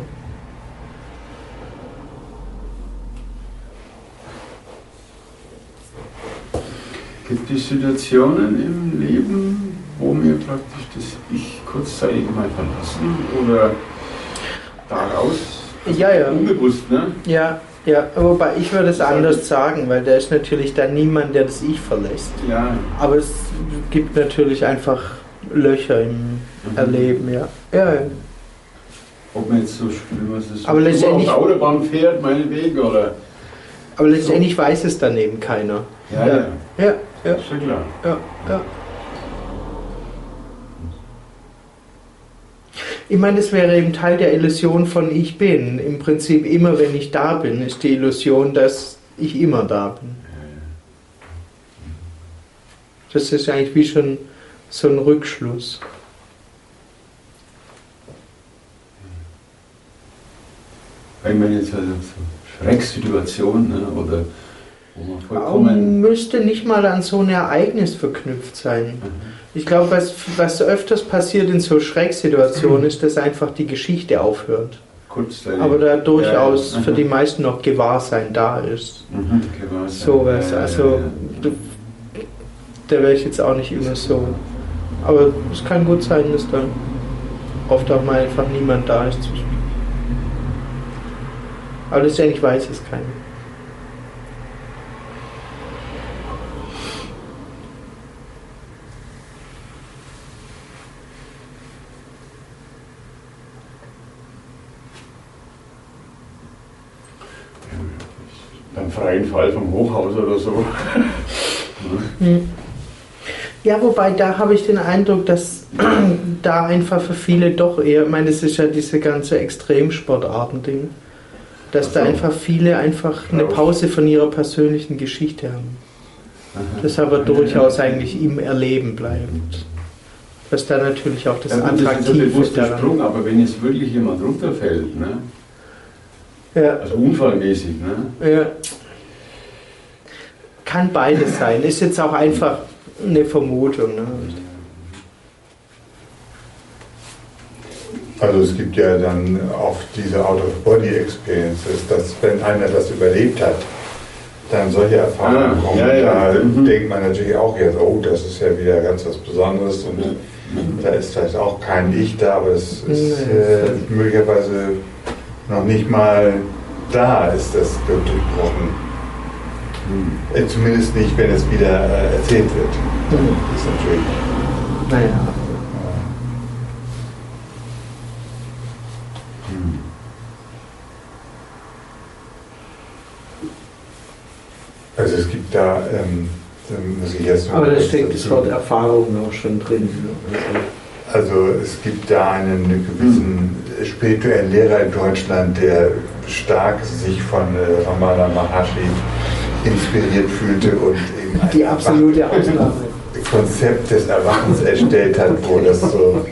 Gibt es Situationen im Leben, wo wir praktisch das Ich kurzzeitig mal verlassen oder daraus unbewusst, ne?
Ja, wobei ich würde es anders sagen, weil da ist natürlich dann niemand, der das Ich verlässt.
Ja.
Aber es gibt natürlich einfach Löcher im Erleben, ja.
Ob man jetzt so, wenn man das
aber letztendlich,
auf der Autobahn fährt, meinetwegen, oder?
Aber letztendlich weiß es dann eben keiner.
Ja.
Schon
klar.
Ja. Ich meine, das wäre eben Teil der Illusion von Ich Bin. Im Prinzip immer, wenn ich da bin, ist die Illusion, dass ich immer da bin. Das ist eigentlich wie schon so ein Rückschluss.
Wenn man jetzt also so Schrecksituationen, ne, oder wo man
vollkommen... müsste nicht mal an so ein Ereignis verknüpft sein. Ich glaube, was öfters passiert in so Schrecksituationen, ist, dass einfach die Geschichte aufhört. Aber da durchaus für die meisten noch Gewahrsein da ist. Sowas. Also, da wäre ich jetzt auch nicht immer so. Aber es kann gut sein, dass da oft auch mal einfach niemand da ist. Aber letztendlich weiß es keiner.
Beim freien Fall vom Hochhaus oder so.
Ja, wobei da habe ich den Eindruck, dass da einfach für viele doch eher, ich meine, das ist ja diese ganze Extremsportarten-Ding, dass da einfach viele einfach eine Pause von ihrer persönlichen Geschichte haben. Das aber durchaus eigentlich im Erleben bleibt. Was da natürlich auch das Attraktive ist daran.
Aber wenn jetzt wirklich jemand runterfällt, ne?
Ja.
Also unfallmäßig, ne?
Ja. Kann beides sein. Ist jetzt auch einfach eine Vermutung. Ne?
Also es gibt ja dann auch diese Out-of-Body-Experiences, dass wenn einer das überlebt hat, dann solche Erfahrungen kommen. Da denkt man natürlich auch jetzt, oh, das ist ja wieder ganz was Besonderes und da ist vielleicht auch kein Ich da, aber es ist möglicherweise noch nicht mal da, ist das durchbrochen. Zumindest nicht, wenn es wieder erzählt wird. Das ist natürlich...
Naja.
Also es gibt da, muss ich jetzt noch...
Aber da steckt das Wort Erfahrung auch schon drin.
Also es gibt da einen gewissen spirituellen Lehrer in Deutschland, der stark sich von Ramana Maharshi inspiriert fühlte und eben
die absolute Ausnahme.
Konzept des Erwachens erstellt hat, wo das so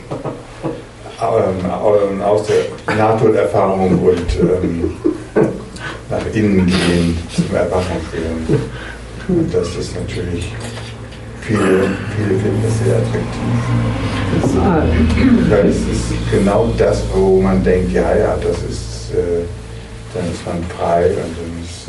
aus der Nahtoderfahrung und nach innen gehen zum Erwachen führen. Und das ist natürlich viele finden das sehr attraktiv. Weil es ist genau das, wo man denkt, ja, das ist, dann ist man frei und dann ist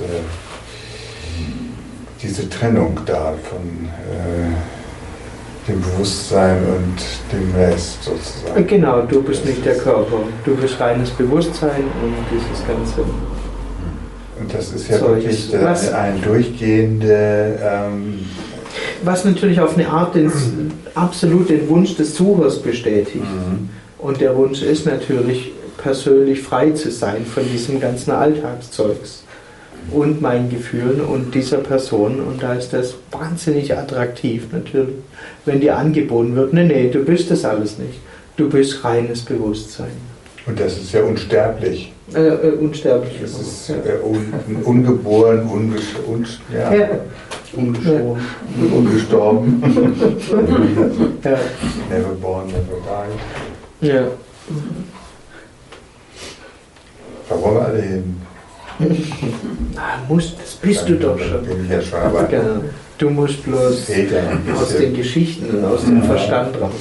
diese Trennung da von dem Bewusstsein und dem Rest sozusagen.
Genau, du bist nicht der Körper, du bist reines Bewusstsein und dieses Ganze.
Und das ist ja wirklich ein durchgehende...
was natürlich auf eine Art absolut den Wunsch des Suchers bestätigt. Und der Wunsch ist natürlich, persönlich frei zu sein von diesem ganzen Alltagszeugs und meinen Gefühlen und dieser Person. Und da ist das wahnsinnig attraktiv natürlich, wenn dir angeboten wird, nee, du bist das alles nicht. Du bist reines Bewusstsein.
Und das ist ja unsterblich.
Unsterblich.
Es ist ungeboren, ungestorben. Never born, never died.
Ja.
Da wollen wir alle hin.
Das bist du doch schon.
Bin ich ja schon, aber
Du musst bloß aus den Geschichten und aus dem Verstand raus.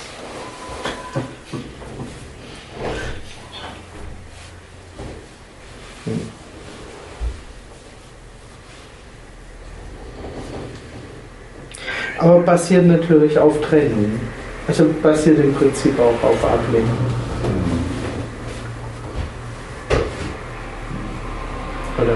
Aber basiert natürlich auf Trennung. Also basiert im Prinzip auch auf Ablehnung. Oder?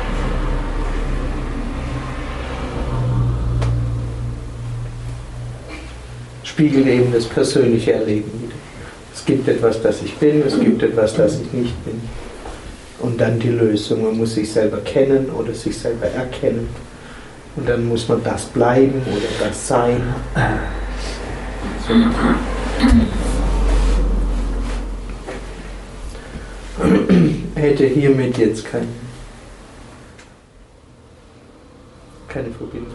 Spiegelt eben das persönliche Erleben wieder. Es gibt etwas, das ich bin, es gibt etwas, das ich nicht bin. Und dann die Lösung. Man muss sich selber kennen oder sich selber erkennen. Und dann muss man das bleiben oder das sein. Hätte hiermit jetzt keine Verbindung.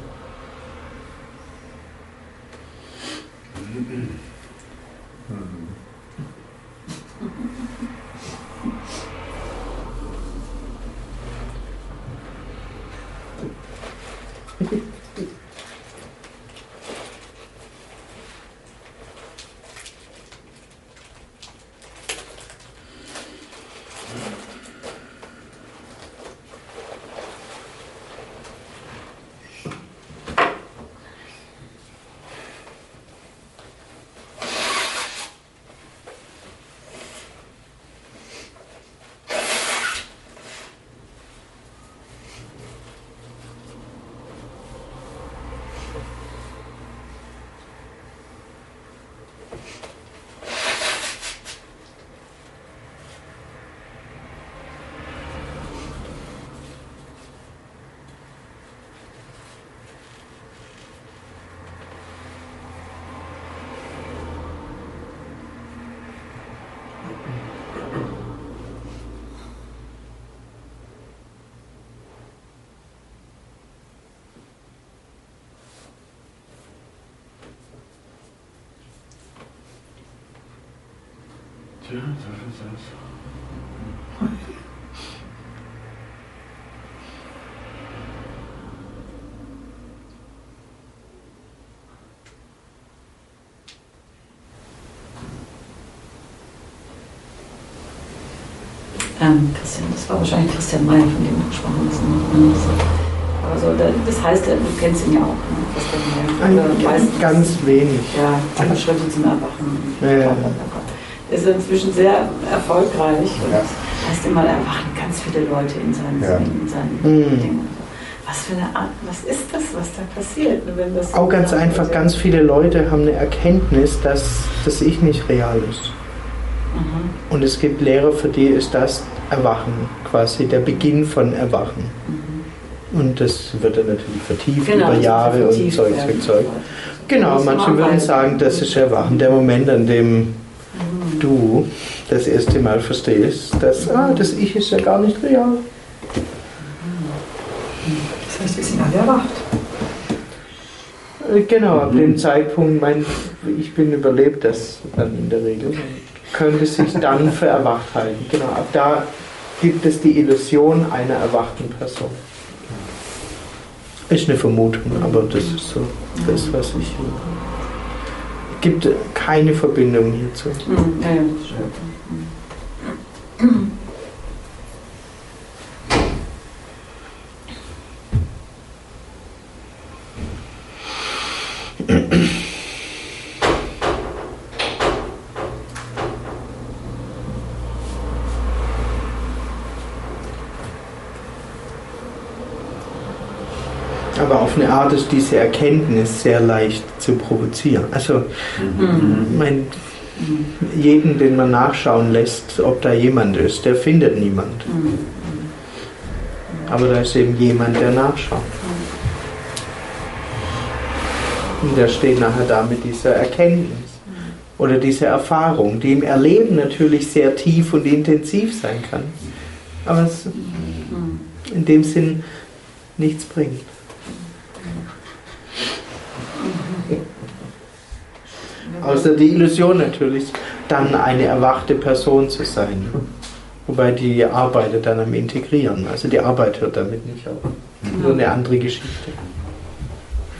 Christian, das war wahrscheinlich Christian Meyer, von dem du gesprochen hast. Aber so, das heißt, du kennst ihn ja auch, ne? Christian Meyer.
Ganz wenig.
Ja, 10 Schritte zum Erwachen.
Ja.
Er ist inzwischen sehr erfolgreich und das heißt immer, er erwachen ganz viele Leute in seinen Dingen. Was für eine Art, was ist das, was da passiert? Wenn das
auch ganz einfach, ganz viele Leute haben eine Erkenntnis, dass das Ich nicht real ist. Und es gibt Lehrer, für die ist das Erwachen, quasi der Beginn von Erwachen. Und das wird dann natürlich vertieft über Jahre und Zeug. Genau, manche würden sagen, das ist Erwachen, der Moment, an dem du das erste Mal verstehst, dass das Ich ist ja gar nicht real.
Das heißt, wir sind alle erwacht.
Genau, ab dem Zeitpunkt, ich bin überlebt das dann in der Regel, könnte sich dann für erwacht halten. Genau, ab da gibt es die Illusion einer erwachten Person. Ist eine Vermutung, aber das ist so das, was ich... Es gibt keine Verbindung hierzu.
Ja, das stimmt.
Aber auf eine Art ist diese Erkenntnis sehr leicht zu provozieren. Also, jeden, den man nachschauen lässt, ob da jemand ist, der findet niemand. Aber da ist eben jemand, der nachschaut. Und der steht nachher da mit dieser Erkenntnis oder dieser Erfahrung, die im Erleben natürlich sehr tief und intensiv sein kann, aber es in dem Sinn nichts bringt. Außer die Illusion natürlich, dann eine erwachte Person zu sein. Wobei die arbeitet dann am Integrieren. Also die Arbeit hört damit nicht auf. Nur eine andere Geschichte.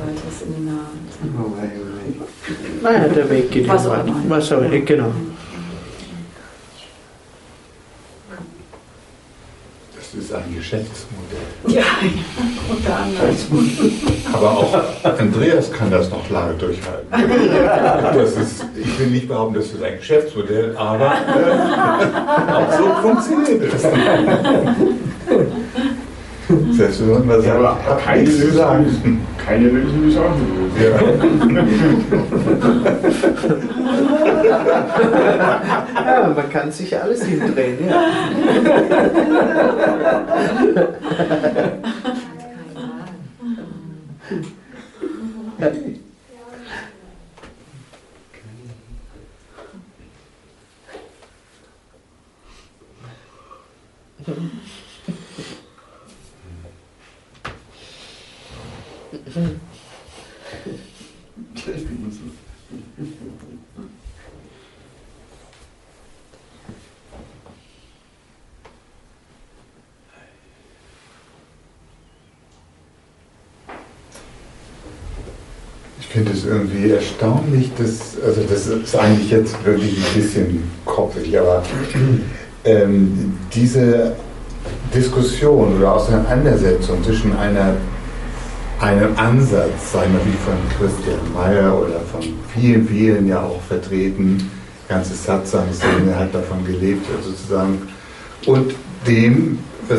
weiteres in die nahe Zukunft.
Naja, der Weg geht ja weiter. Was auch immer, genau.
Das ist ein Geschäftsmodell.
Ja, unter anderem.
Aber auch Andreas kann das noch lange durchhalten. Ich will nicht behaupten, das ist ein Geschäftsmodell, aber auch so funktioniert es. Selbst wenn man sagt,
aber keine Lösung, keine Lösung ist auch eine Lösung.
Ja, man kann sich alles hindrehen, ja.
Ich finde es irgendwie erstaunlich, das ist eigentlich jetzt wirklich ein bisschen kopfig, aber diese Diskussion oder Auseinandersetzung zwischen einem Ansatz, sagen wir wie von Christian Meyer oder von vielen, vielen ja auch vertreten, ganze Satsang-Szene hat davon gelebt sozusagen, und dem, was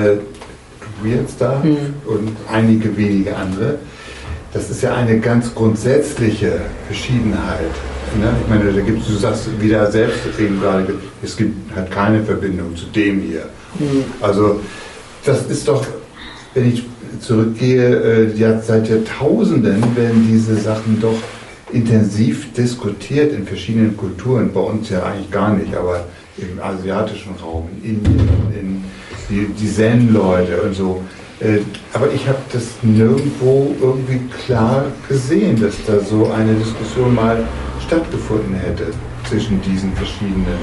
du jetzt da und einige wenige andere, das ist ja eine ganz grundsätzliche Verschiedenheit. Ne? Ich meine, da gibt's, du sagst wieder selbst eben gerade, hat keine Verbindung zu dem hier. Also das ist doch, wenn ich zurückgehe, ja, seit Jahrtausenden werden diese Sachen doch intensiv diskutiert in verschiedenen Kulturen, bei uns ja eigentlich gar nicht, aber im asiatischen Raum, in Indien, die Zen-Leute und so. Aber ich habe das nirgendwo irgendwie klar gesehen, dass da so eine Diskussion mal stattgefunden hätte zwischen diesen verschiedenen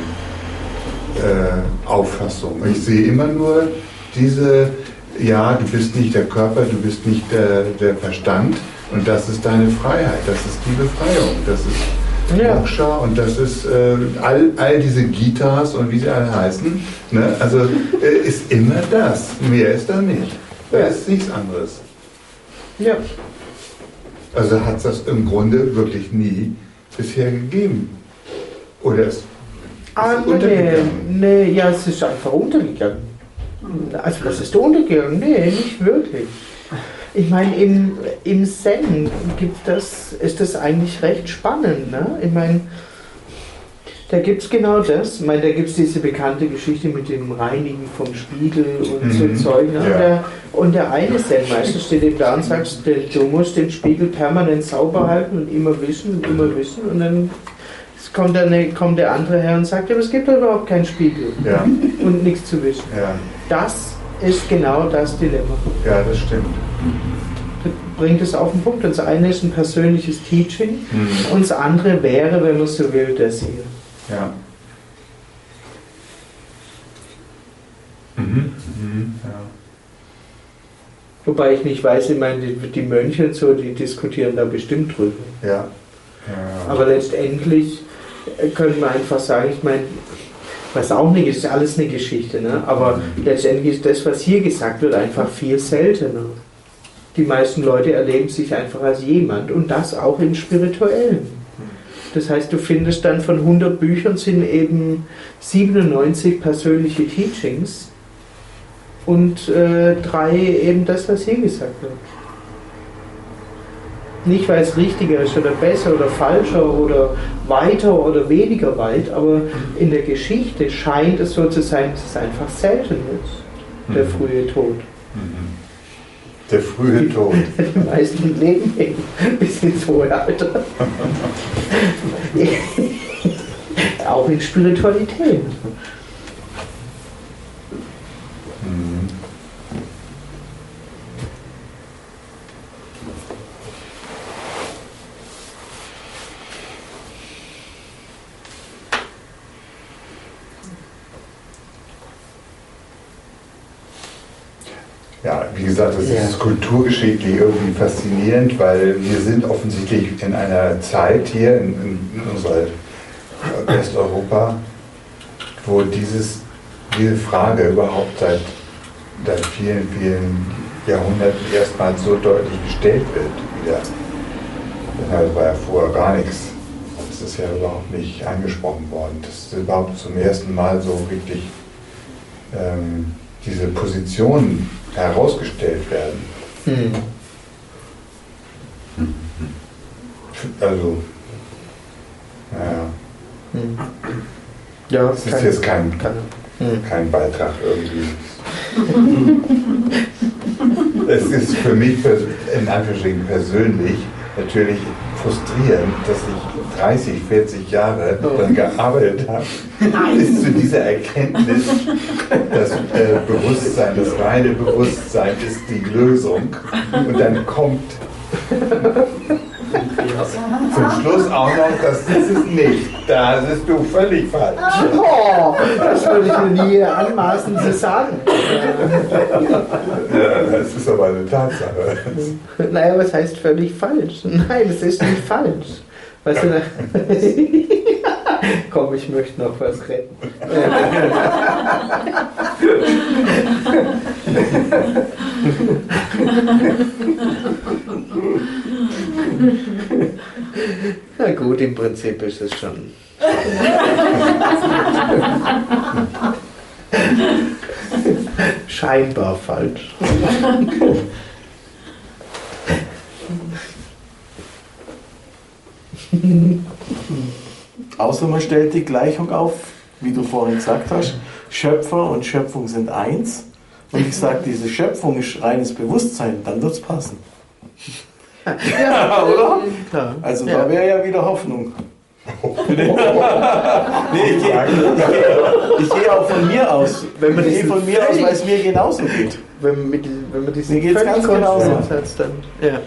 Auffassungen. Ich sehe immer nur diese, ja, du bist nicht der Körper, du bist nicht der Verstand und das ist deine Freiheit, das ist die Befreiung, das ist Moksha und das ist all diese Gitas und wie sie alle heißen, ne? Also ist immer das, mehr ist da nicht. Da ist nichts anderes.
Ja.
Also hat es das im Grunde wirklich nie bisher gegeben. Oder ist untergegangen?
Nee, ja, es ist einfach untergegangen. Also was ist untergegangen? Nee, nicht wirklich. Ich meine, im Zen ist das eigentlich recht spannend. Ne? Ich meine, da gibt es genau das. Ich meine, da gibt es diese bekannte Geschichte mit dem Reinigen vom Spiegel und so Zeug. Ne? Ja. Und der eine Zen-Meister steht eben da und sagt, du musst den Spiegel permanent sauber halten und immer wischen und immer wischen. Und dann kommt der andere her und sagt, aber es gibt doch überhaupt keinen Spiegel und nichts zu wischen.
Ja.
Das ist genau das Dilemma.
Ja, das stimmt.
Das bringt es auf den Punkt. Das eine ist ein persönliches Teaching und das andere wäre, wenn man so will, das hier.
Ja. Ja.
Wobei ich nicht weiß, ich meine, die Mönche und so, die diskutieren da bestimmt drüber.
Ja.
Aber letztendlich können wir einfach sagen, ich meine, was auch nicht ist, alles eine Geschichte, ne? Aber letztendlich ist das, was hier gesagt wird, einfach viel seltener. Die meisten Leute erleben sich einfach als jemand und das auch im Spirituellen. Das heißt, du findest dann von 100 Büchern sind eben 97 persönliche Teachings und 3 eben das, was hier gesagt wird. Nicht, weil es richtiger ist oder besser oder falscher oder weiter oder weniger weit, aber in der Geschichte scheint es so zu sein, dass es einfach selten ist, der frühe Tod.
Der frühe Tod.
Die meisten leben eben bis ins hohe Alter. Auch in Spiritualität.
Ja, wie gesagt, das ist kulturgeschichtlich irgendwie faszinierend, weil wir sind offensichtlich in einer Zeit hier in unserer Westeuropa, wo diese Frage überhaupt seit vielen, vielen Jahrhunderten erstmals so deutlich gestellt wird wieder. Das war ja vorher gar nichts. Das ist ja überhaupt nicht angesprochen worden. Das ist überhaupt zum ersten Mal so wirklich diese Positionen herausgestellt werden. Also, naja. Ja, das ist jetzt kein Beitrag irgendwie. Es ist für mich in Anführungsstrichen persönlich natürlich frustrierend, dass ich 30, 40 Jahre daran gearbeitet habe, bis zu dieser Erkenntnis, das Bewusstsein, das reine Bewusstsein ist die Lösung. Und dann kommt zum Schluss auch noch, das ist es nicht. Da bist du völlig falsch.
Oh, das würde ich mir nie anmaßen zu sagen.
Ja, das ist aber eine Tatsache.
Naja, was heißt völlig falsch? Nein, es ist nicht falsch. Weißt du, komm, ich möchte noch was retten. Na gut, im Prinzip ist es schon. Scheinbar falsch.
Außer man stellt die Gleichung auf, wie du vorhin gesagt hast, Schöpfer und Schöpfung sind eins. Und ich sage, diese Schöpfung ist reines Bewusstsein, dann wird es passen. Ja, oder? Ja. Also da wäre ja wieder Hoffnung. Nee, ich gehe auch von mir aus. Wenn man von mir aus, weil es mir genauso geht.
Wenn man diesen
mir geht's ganz genauso.
Dann, ja.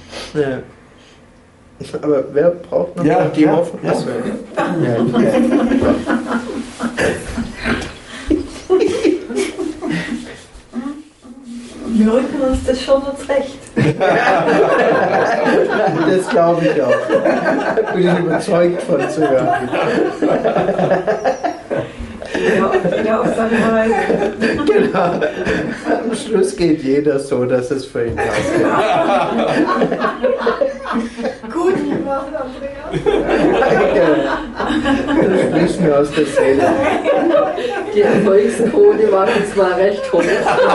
Aber wer braucht noch die Hoffnung?
Ja. Wir rücken uns das schon zurecht.
Das glaube ich auch. Da bin ich überzeugt von sogar.
Ja, auf seine Weise.
Genau. Am Schluss geht jeder so, dass es für ihn passt.
Gut gemacht, Andreas.
Du sprichst mir aus der Seele.
Die Erfolgsquote war zwar recht hoch.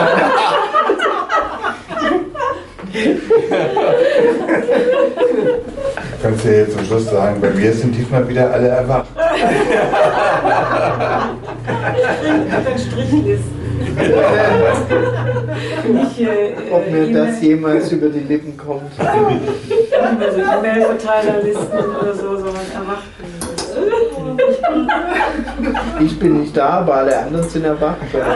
Kannst du ja jetzt zum Schluss sagen, bei mir sind diesmal wieder alle erwacht.
Ob mir das jemals über die Lippen kommt.
Also E-Mail-Verteilerlisten oder so, sondern erwacht.
Ich bin nicht da, aber alle anderen sind erwacht.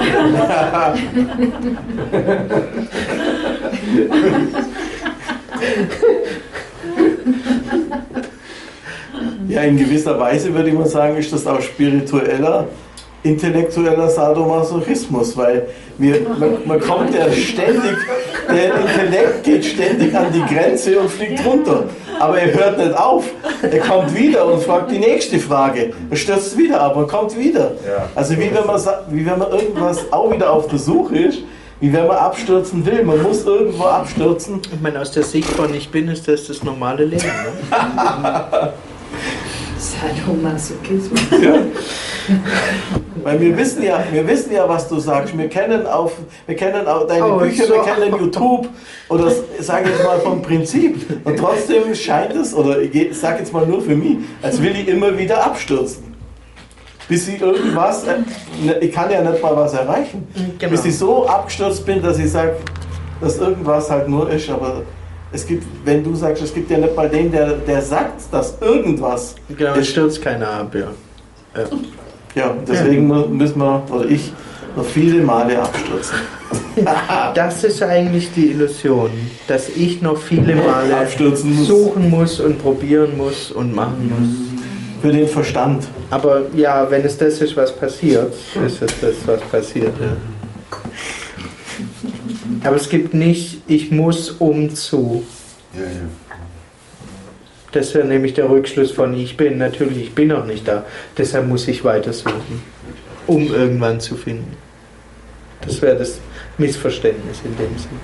Ja, in gewisser Weise würde ich mal sagen, ist das auch spiritueller, intellektueller Sadomasochismus, weil man kommt ja ständig, der Intellekt geht ständig an die Grenze und fliegt runter. Aber er hört nicht auf. Er kommt wieder und fragt die nächste Frage. Er stürzt wieder ab und kommt wieder. Ja. Also wie wenn man irgendwas auch wieder auf der Suche ist, wie wenn man abstürzen will. Man muss irgendwo abstürzen.
Ich meine, aus der Sicht von ich bin, ist das normale Leben. Ne?
Sadomasochismus.
Ja. Weil wir wissen ja, was du sagst. Wir kennen auch deine Bücher, wir kennen YouTube oder sage ich mal vom Prinzip. Und trotzdem scheint es, oder ich sage jetzt mal nur für mich, als will ich immer wieder abstürzen. Bis ich irgendwas, ich kann ja nicht mal was erreichen. Genau. Bis ich so abgestürzt bin, dass ich sage, dass irgendwas halt nur ist, aber es gibt, wenn du sagst, es gibt ja nicht mal den, der sagt, dass irgendwas.
Genau, es stürzt keiner ab, ja.
Ja, deswegen müssen wir, oder ich, noch viele Male abstürzen.
Das ist eigentlich die Illusion, dass ich noch viele Male
abstürzen
suchen muss und probieren muss und machen muss.
Für den Verstand.
Aber ja, wenn es das ist, was passiert, ist es das, was passiert. Ja. Aber es gibt nicht, ich muss zu.
Ja, ja.
Das wäre nämlich der Rückschluss von ich bin. Natürlich, ich bin noch nicht da. Deshalb muss ich weitersuchen, um irgendwann zu finden. Das wäre das Missverständnis in dem Sinn.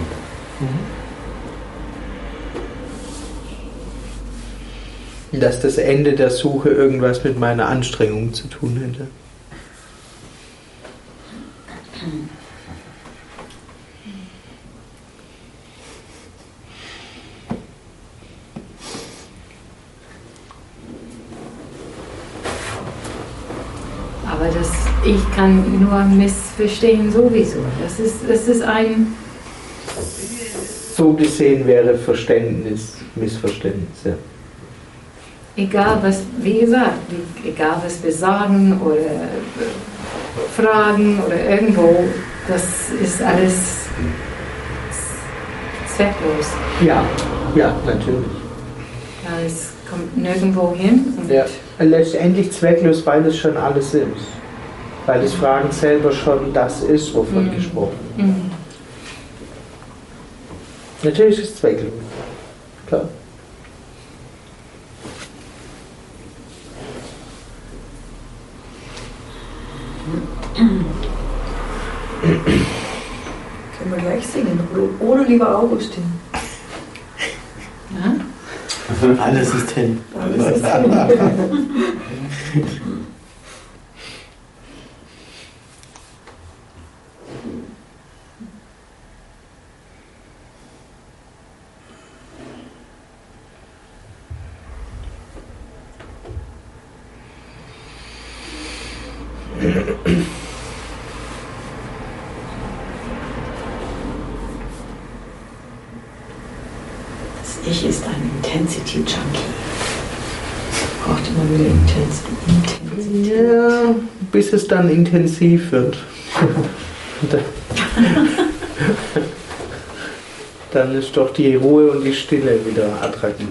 Dass das Ende der Suche irgendwas mit meiner Anstrengung zu tun hätte.
Aber ich kann nur missverstehen sowieso. Das ist ein...
So gesehen wäre Verständnis, Missverständnis, ja.
Egal was, wie gesagt, egal was wir sagen oder fragen oder irgendwo, das ist alles zwecklos.
Ja, natürlich.
Ja, es kommt nirgendwo hin.
Ja. Letztendlich zwecklos, weil es schon alles ist. Weil das Fragen selber schon das ist, wovon gesprochen wird. Natürlich ist es zwecklos. Klar.
Können wir gleich singen, oder lieber Augustin?
Ja? Alles ist hin.
Alles ist hin.
Das Ich ist ein Intensity-Junkie. Braucht immer wieder Intensität.
Ja, bis es dann intensiv wird. Dann ist doch die Ruhe und die Stille wieder attraktiv.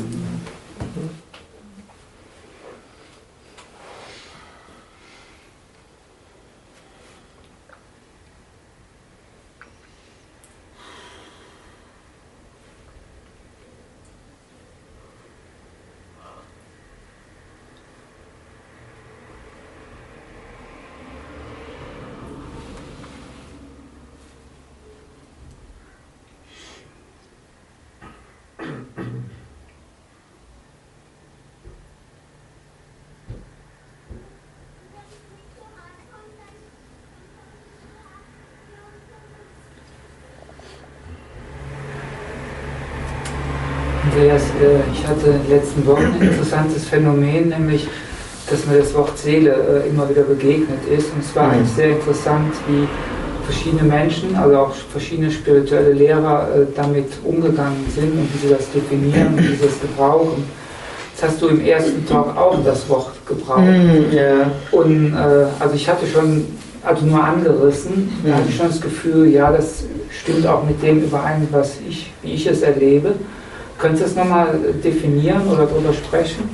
Andreas, ich hatte in den letzten Wochen ein interessantes Phänomen, nämlich, dass mir das Wort Seele immer wieder begegnet ist. Und es war eigentlich sehr interessant, wie verschiedene Menschen, also auch verschiedene spirituelle Lehrer damit umgegangen sind und wie sie das definieren und wie sie das gebrauchen. Jetzt hast du im ersten Talk auch das Wort gebraucht.
Ja.
Und also ich hatte schon, also nur angerissen, da hatte ich schon das Gefühl, ja, das stimmt auch mit dem überein, wie ich es erlebe. Könntest du das nochmal definieren oder darüber sprechen?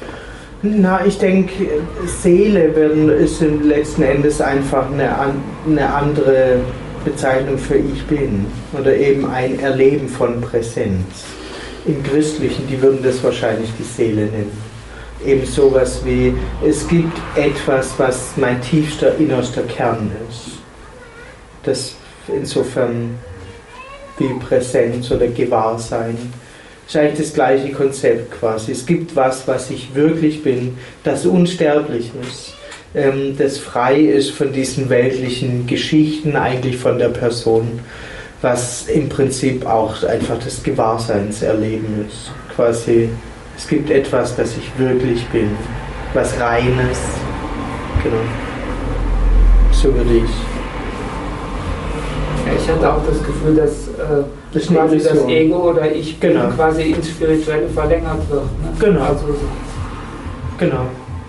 Na, ich denke, Seele ist letzten Endes einfach eine andere Bezeichnung für Ich Bin oder eben ein Erleben von Präsenz. Im Christlichen, die würden das wahrscheinlich die Seele nennen. Eben sowas wie, es gibt etwas, was mein tiefster, innerster Kern ist. Das insofern wie Präsenz oder Gewahrsein. Das ist eigentlich das gleiche Konzept quasi. Es gibt was ich wirklich bin, das unsterblich ist, das frei ist von diesen weltlichen Geschichten, eigentlich von der Person, was im Prinzip auch einfach das Gewahrseinserleben ist. Quasi, es gibt etwas, das ich wirklich bin, was Reines. Genau. So würde ich.
Ich hatte auch das Gefühl, dass quasi das Ego oder Ich Bin quasi ins Spirituelle verlängert wird. Ne?
Genau.
Also,
genau.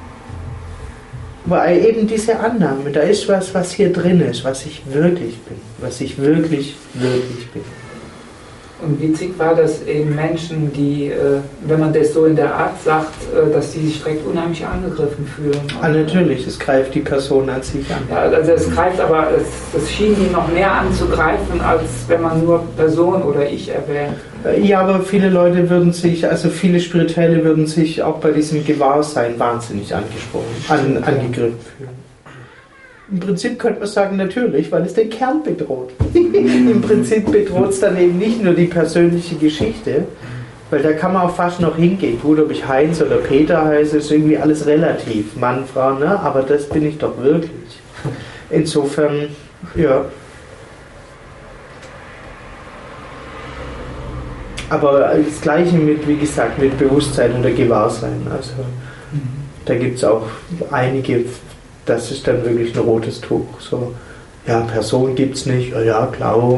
Weil eben diese Annahme, da ist was hier drin ist, was ich wirklich bin, was ich wirklich, wirklich bin.
Und witzig war, dass eben Menschen, die, wenn man das so in der Art sagt, dass die sich direkt unheimlich angegriffen fühlen.
Natürlich, es greift die Person an sich an.
Ja, also es greift, aber es schien die noch mehr anzugreifen, als wenn man nur Person oder Ich erwähnt.
Ja, aber viele Leute würden sich, also viele Spirituelle würden sich auch bei diesem Gewahrsein wahnsinnig angegriffen fühlen. Im Prinzip könnte man sagen, natürlich, weil es den Kern bedroht. Im Prinzip bedroht es dann eben nicht nur die persönliche Geschichte, weil da kann man auch fast noch hingehen. Gut, ob ich Heinz oder Peter heiße, ist irgendwie alles relativ. Mann, Frau, ne? Aber das bin ich doch wirklich. Insofern, ja. Aber das Gleiche mit, wie gesagt, mit Bewusstsein oder Gewahrsein. Also da gibt es auch einige. Das ist dann wirklich ein rotes Tuch. So, ja, Person gibt es nicht, ja, klar.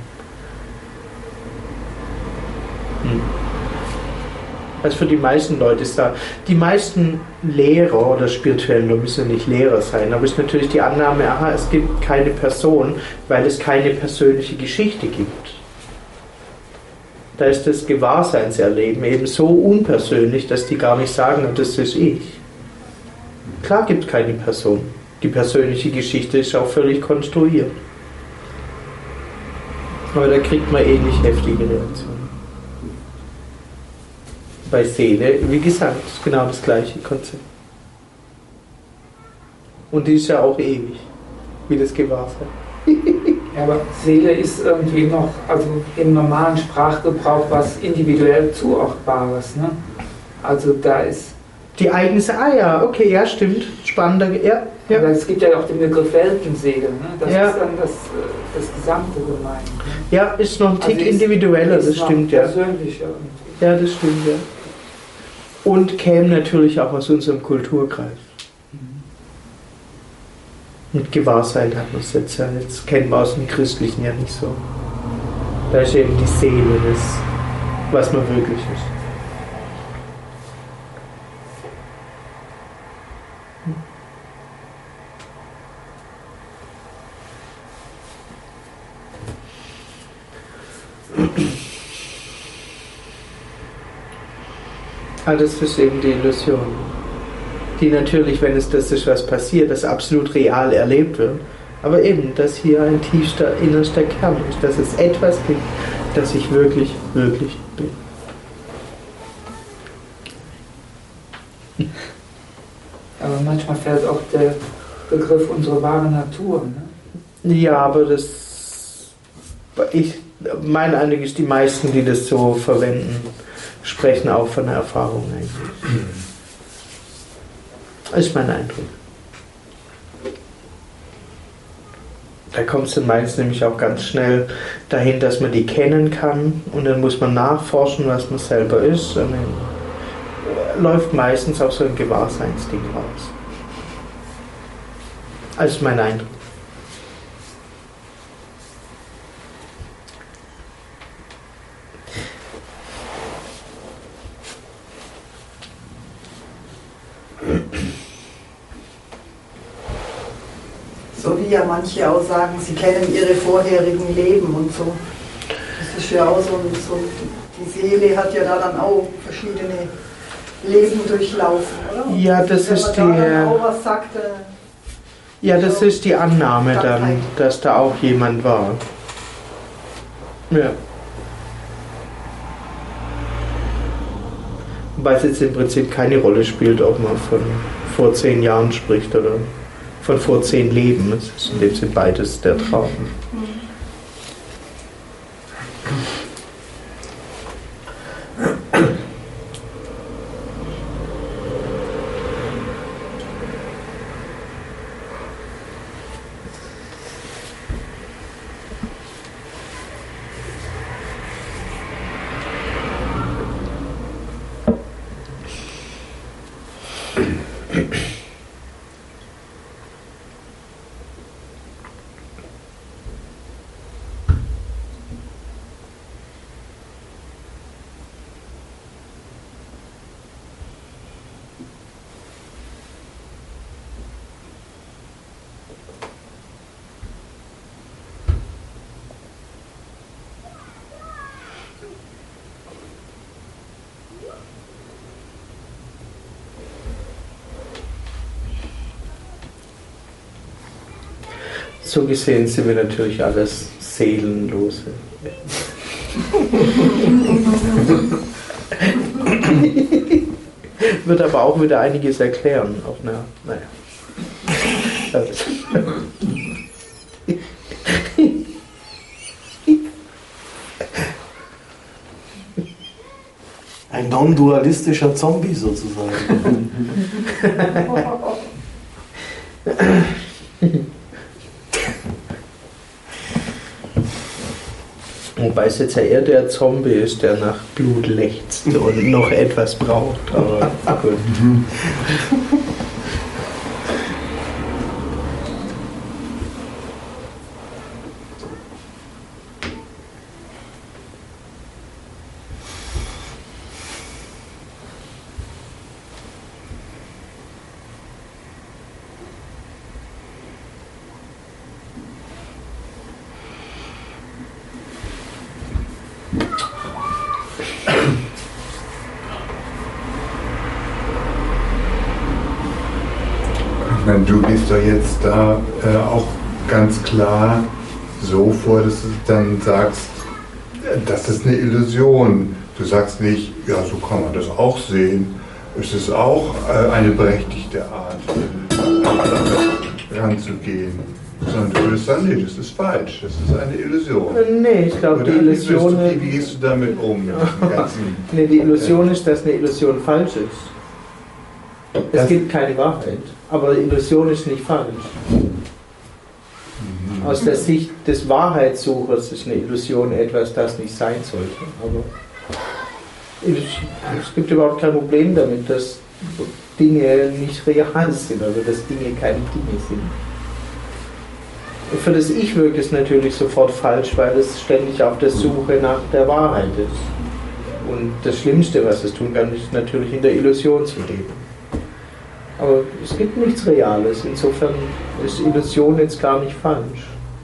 Also für die meisten Leute ist da, die meisten Lehrer oder Spirituellen, da müssen ja nicht Lehrer sein, aber ist natürlich die Annahme, aha, es gibt keine Person, weil es keine persönliche Geschichte gibt. Da ist das Gewahrseinserleben eben so unpersönlich, dass die gar nicht sagen, das ist ich. Klar gibt es keine Person. Die persönliche Geschichte ist auch völlig konstruiert. Aber da kriegt man ähnlich heftige Reaktionen. Bei Seele, wie gesagt, ist genau das gleiche Konzept. Und die ist ja auch ewig, wie das Gewahrsein.
Ja, aber Seele ist irgendwie noch, also im normalen Sprachgebrauch was individuell Zuordnbares, ne? Also da ist
die eigene, ja, okay, ja, stimmt. Spannender, ja.
Aber es gibt ja auch den Begriff Weltenseele, ne? Das ist dann das Gesamte gemeint. Ne?
Ja, ist noch ein Tick individueller, das stimmt, ja.
Persönlicher.
Ja, das stimmt, ja. Und käme natürlich auch aus unserem Kulturkreis. Mit Gewahrsein hat man es jetzt ja. Jetzt kennen wir aus dem Christlichen ja nicht so. Da ist eben die Seele, das, was man wirklich ist. Das ist eben die Illusion, die natürlich, wenn es das ist, was passiert, das absolut real erlebt wird, aber eben, dass hier ein tiefster, innerster Kern ist, dass es etwas gibt, das ich wirklich, wirklich bin.
Aber manchmal fällt auch der Begriff unsere wahre Natur, ne?
Ja, aber mein Eindruck ist, die meisten, die das so verwenden, sprechen auch von der Erfahrung eigentlich. Das ist mein Eindruck. Da kommt es dann meistens nämlich auch ganz schnell dahin, dass man die kennen kann und dann muss man nachforschen, was man selber ist und dann läuft meistens auch so ein Gewahrseinsding raus. Das ist mein Eindruck.
So wie ja manche auch sagen, sie kennen ihre vorherigen Leben und so. Das ist ja auch so, die Seele hat ja da dann auch verschiedene Leben durchlaufen, oder?
Ja, das ist die.
Auch was sagt,
ja, das ist die Annahme dann, dass da auch jemand war. Ja. Wobei es jetzt im Prinzip keine Rolle spielt, ob man von vor 10 Jahren spricht oder von vor 10 Leben. Es ist in dem Sinne beides der Traum. So gesehen sind wir natürlich alles Seelenlose. Wird aber auch wieder einiges erklären. Auf einer, naja.
Ein non-dualistischer Zombie sozusagen.
Wobei es jetzt ja eher der Zombie ist, der nach Blut lechzt und noch etwas braucht. Aber gut.
Du gehst doch jetzt da auch ganz klar so vor, dass du dann sagst, das ist eine Illusion. Du sagst nicht, ja, so kann man das auch sehen. Es ist auch eine berechtigte Art, ranzugehen. Sondern du würdest sagen, nee, das ist falsch, das ist eine Illusion.
Nee, ich glaube, die Illusion...
Wie gehst du damit um?
Nee, die Illusion ist, dass eine Illusion falsch ist. Es gibt keine Wahrheit, aber Illusion ist nicht falsch. Aus der Sicht des Wahrheitssuchers ist eine Illusion etwas, das nicht sein sollte. Aber es gibt überhaupt kein Problem damit, dass Dinge nicht real sind, also dass Dinge keine Dinge sind. Für das Ich wirkt es natürlich sofort falsch, weil es ständig auf der Suche nach der Wahrheit ist. Und das Schlimmste, was es tun kann, ist natürlich in der Illusion zu leben. Aber es gibt nichts Reales, insofern ist Illusion jetzt gar nicht falsch.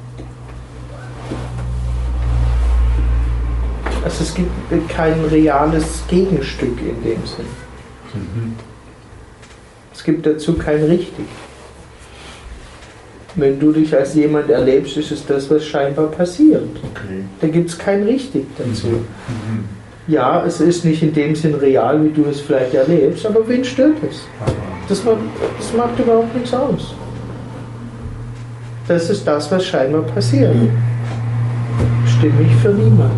Also es gibt kein reales Gegenstück in dem Sinn. Es gibt dazu kein Richtig. Wenn du dich als jemand erlebst, ist es das, was scheinbar passiert. Okay. Da gibt es kein Richtig dazu. Ja, es ist nicht in dem Sinn real, wie du es vielleicht erlebst, aber wen stört es? Das macht überhaupt nichts aus. Das ist das, was scheinbar passiert. Stimmig für niemand.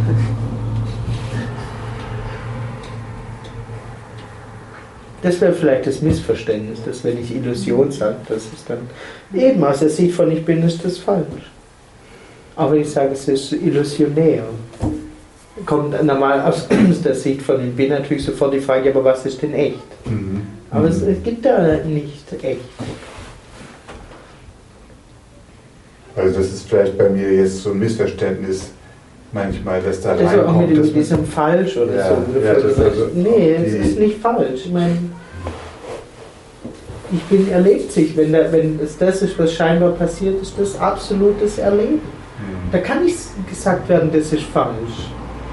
Das wäre vielleicht das Missverständnis, dass wenn ich Illusion sage, dass es dann eben aus der Sicht von ich bin, ist das falsch. Aber ich sage, es ist illusionär. Kommt normal aus der Sicht von ich bin natürlich sofort die Frage, aber was ist denn echt? Aber es gibt da nicht echt.
Also das ist vielleicht bei mir jetzt so ein Missverständnis manchmal, dass da reinkommt.
Also auch mit diesem falsch oder
ja,
so.
Ja,
nee, es ist nicht falsch. Ich meine, erlebt sich. Wenn es das ist, was scheinbar passiert, ist das absolutes Erleben. Da kann nicht gesagt werden, das ist falsch.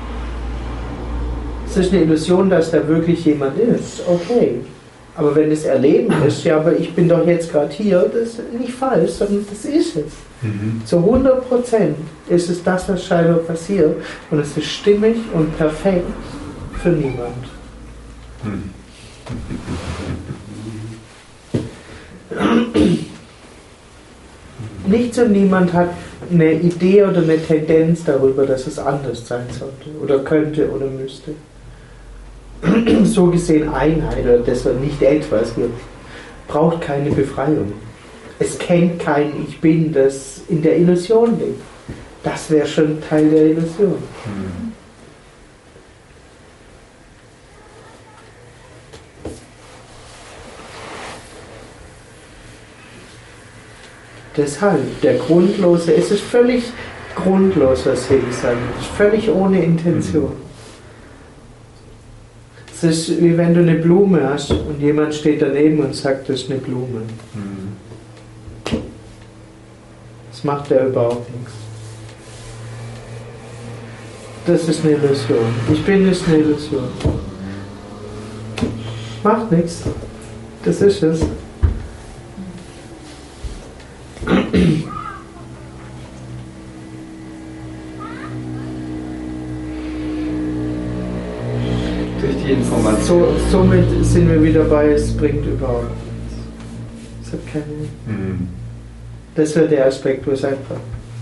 Es ist eine Illusion, dass da wirklich jemand ist. Okay. Aber wenn es Erleben ist, ja, aber ich bin doch jetzt gerade hier, das ist nicht falsch, sondern das ist es. Zu 100% ist es das, was scheinbar passiert. Und es ist stimmig und perfekt für niemand. Nichts und niemand hat eine Idee oder eine Tendenz darüber, dass es anders sein sollte oder könnte oder müsste. So gesehen Einheit oder das nicht etwas braucht keine Befreiung. Es kennt kein Ich Bin, das in der Illusion liegt. Das wäre schon Teil der Illusion. Deshalb, der Grundlose, es ist völlig grundlos, was Hegel sagt. Es ist völlig ohne Intention. Es ist wie wenn du eine Blume hast und jemand steht daneben und sagt, das ist eine Blume. Das macht er überhaupt nichts. Das ist eine Illusion. Ich bin ist eine Illusion. Macht nichts. Das ist es.
Information.
Somit sind wir wieder bei, es bringt überhaupt nichts. Es hat keine. Das wäre der Aspekt, wo es einfach.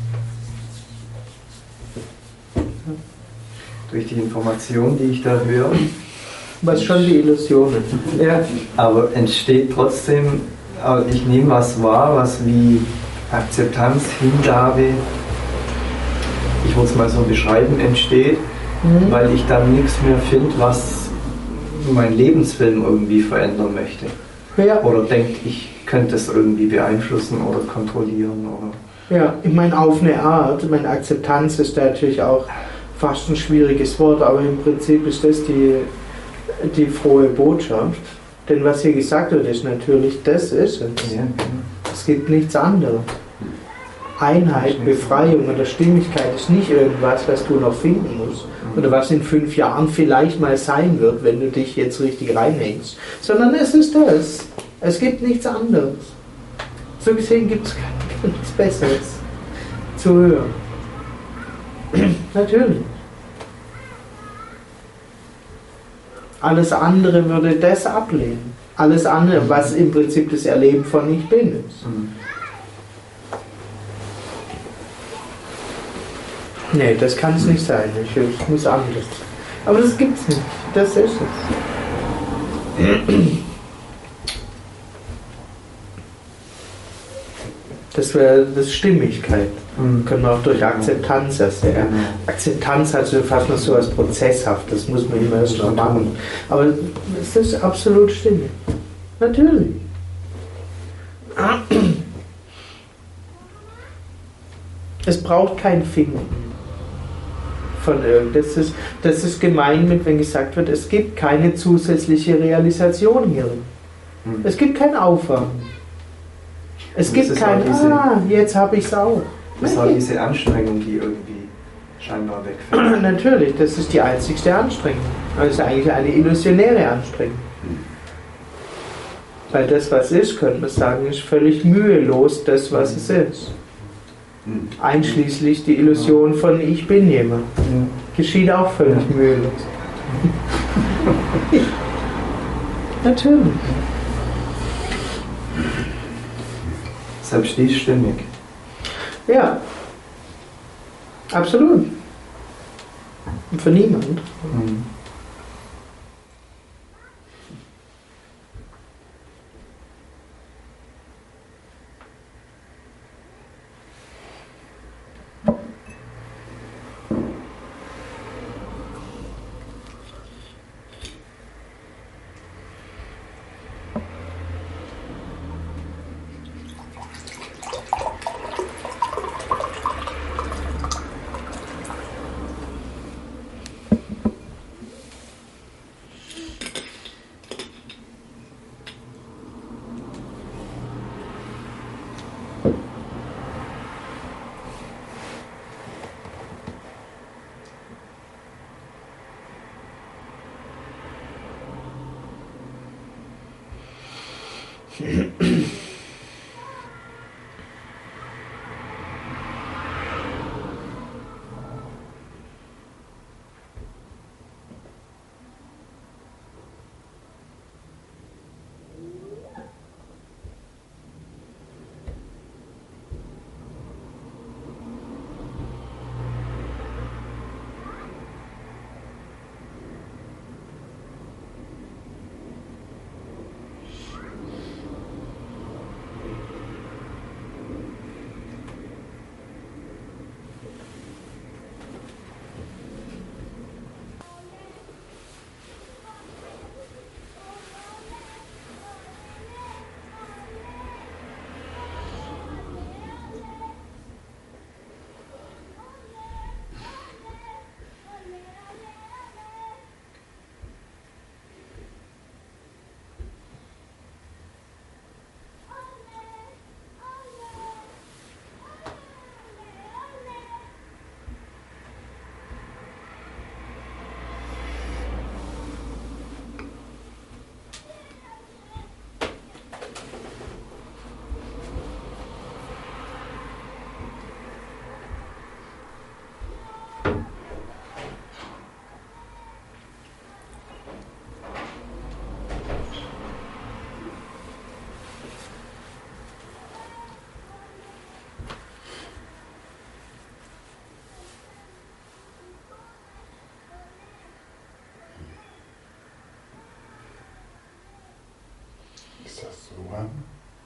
Durch die Information, die ich da höre.
Was schon die Illusionen.
Ja. Aber entsteht trotzdem, ich nehme was wahr, was wie Akzeptanz, Hingabe, ich würde es mal so beschreiben, entsteht, weil ich dann nichts mehr finde, was mein Lebensfilm irgendwie verändern möchte.
Ja.
Oder denkt, ich könnte es irgendwie beeinflussen oder kontrollieren. Oder
ja, ich meine, auf eine Art, meine Akzeptanz ist natürlich auch fast ein schwieriges Wort, aber im Prinzip ist das die frohe Botschaft. Denn was hier gesagt wird, ist natürlich, das ist es. Ja. Es gibt nichts anderes. Einheit, Befreiung oder Stimmigkeit ist nicht irgendwas, was du noch finden musst oder was in 5 Jahren vielleicht mal sein wird, wenn du dich jetzt richtig reinhängst, sondern es ist das. Es gibt nichts anderes. So gesehen gibt es nichts Besseres zu hören. Natürlich. Alles andere würde das ablehnen. Alles andere, was im Prinzip das Erleben von Ich Bin ist. Nee, das kann es nicht sein. Es muss anders. Aber das gibt es nicht. Das ist es. Das wäre das Stimmigkeit. Können wir auch durch Akzeptanz erst. Akzeptanz hat so fast noch so was Prozesshaftes, muss man immer erst noch machen. Aber es ist absolut stimmig. Natürlich. Es braucht kein Finden von irgendwas. Das ist gemein mit, wenn gesagt wird, es gibt keine zusätzliche Realisation hierin. Es gibt kein Aufwachen. Es gibt kein, jetzt habe ich es auch.
Das ist auch diese Anstrengung, die irgendwie scheinbar wegfällt.
Natürlich, das ist die einzigste Anstrengung. Das ist eigentlich eine illusionäre Anstrengung. Weil das, was ist, könnte man sagen, ist völlig mühelos das, was es ist. Einschließlich die Illusion von Ich bin jemand. Geschieht auch völlig mühelos. Natürlich.
Selbst die ist stimmig.
Ja. Absolut. Und für niemand.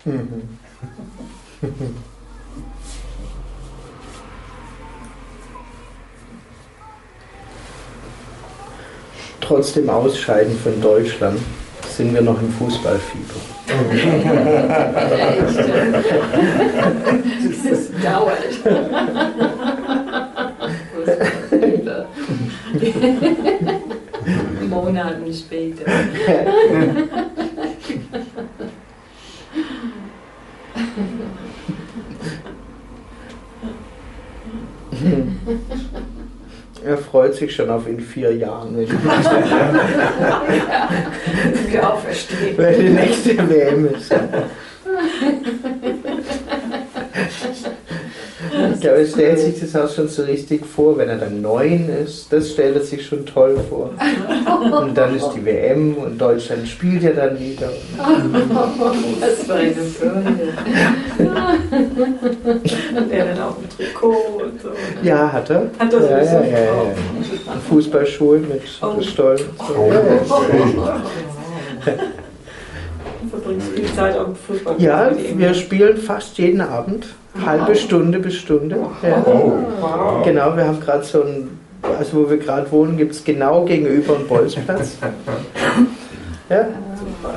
Trotz dem Ausscheiden von Deutschland sind wir noch im Fußballfieber.
Das dauert. Monaten später.
Er freut sich schon auf in 4 Jahren. Wenn
wir auch verstehen.
Weil die nächste WM ist. Ich glaube, er stellt sich das auch schon so richtig vor, wenn er dann 9 ist, das stellt er sich schon toll vor. Und dann ist die WM und Deutschland spielt ja dann wieder.
Das war eine Freude. Und er dann auch ein Trikot und so.
Ja, hat er.
Hat er
ja,
sowieso?
ja. Fußballschuhen mit Stollen. So.
Verbringst viel Zeit am Fußball?
Ja, wir spielen fast jeden Abend. Halbe Stunde bis Stunde. Ja.
Wow.
Genau, wir haben gerade so ein, also wo wir gerade wohnen, gibt es genau gegenüber einen Bolzplatz. Ja.
Super.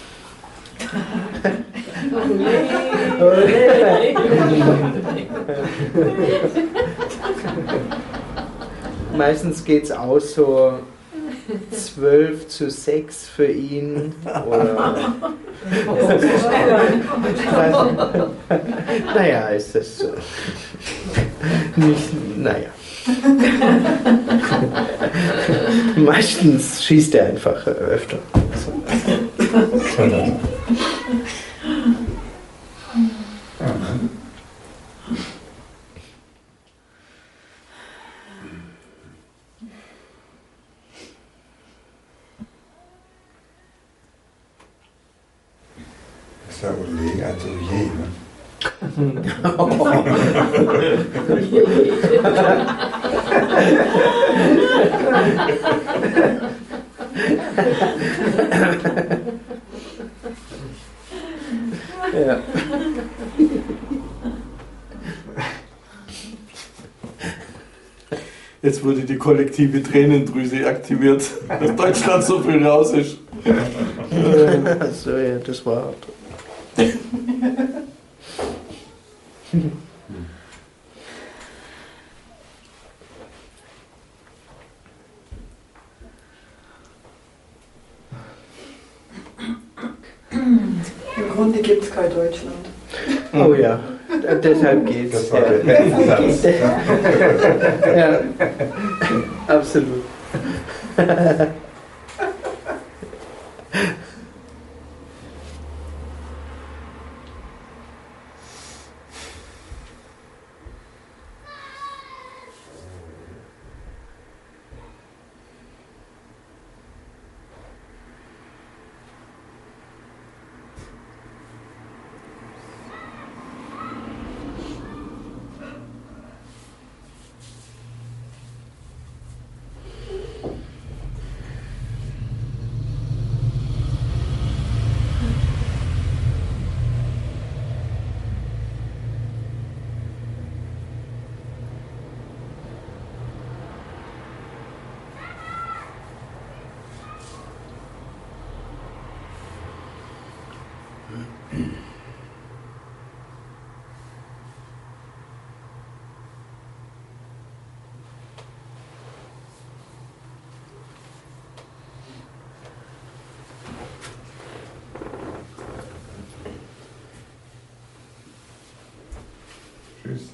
Meistens geht es aus so 12:6 für ihn. Oder naja, ist das nicht, naja. Meistens schießt er einfach öfter.
Das ist ja Oleg, also je, ne?
Ja.
Jetzt wurde die kollektive Tränendrüse aktiviert, dass Deutschland so viel raus ist.
So, ja, das war hart.
Im Grunde gibt es kein Deutschland.
Oh ja, deshalb geht's.
Das war der letzte Satz.
Ja, absolut.
Tschüss.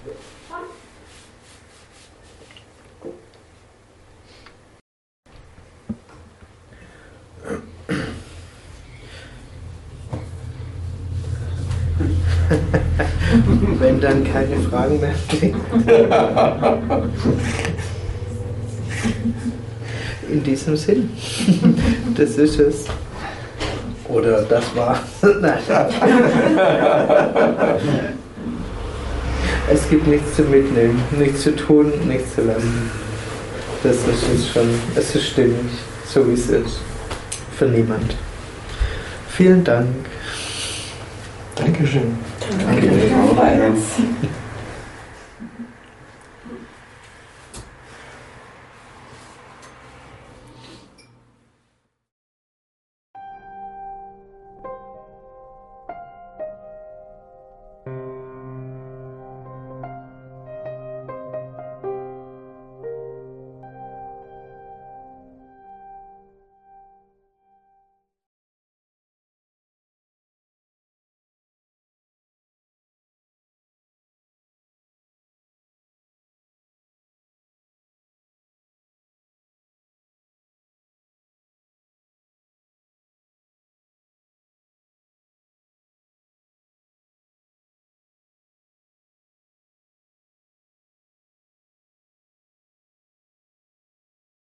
Wenn dann keine Fragen mehr stehen. In diesem Sinn. Das ist es. Oder das war. Nein. Es gibt nichts zu mitnehmen, nichts zu tun, nichts zu lassen. Das ist es schon. Es ist stimmig, so wie es ist. Für niemand. Vielen Dank.
Dankeschön.
Danke.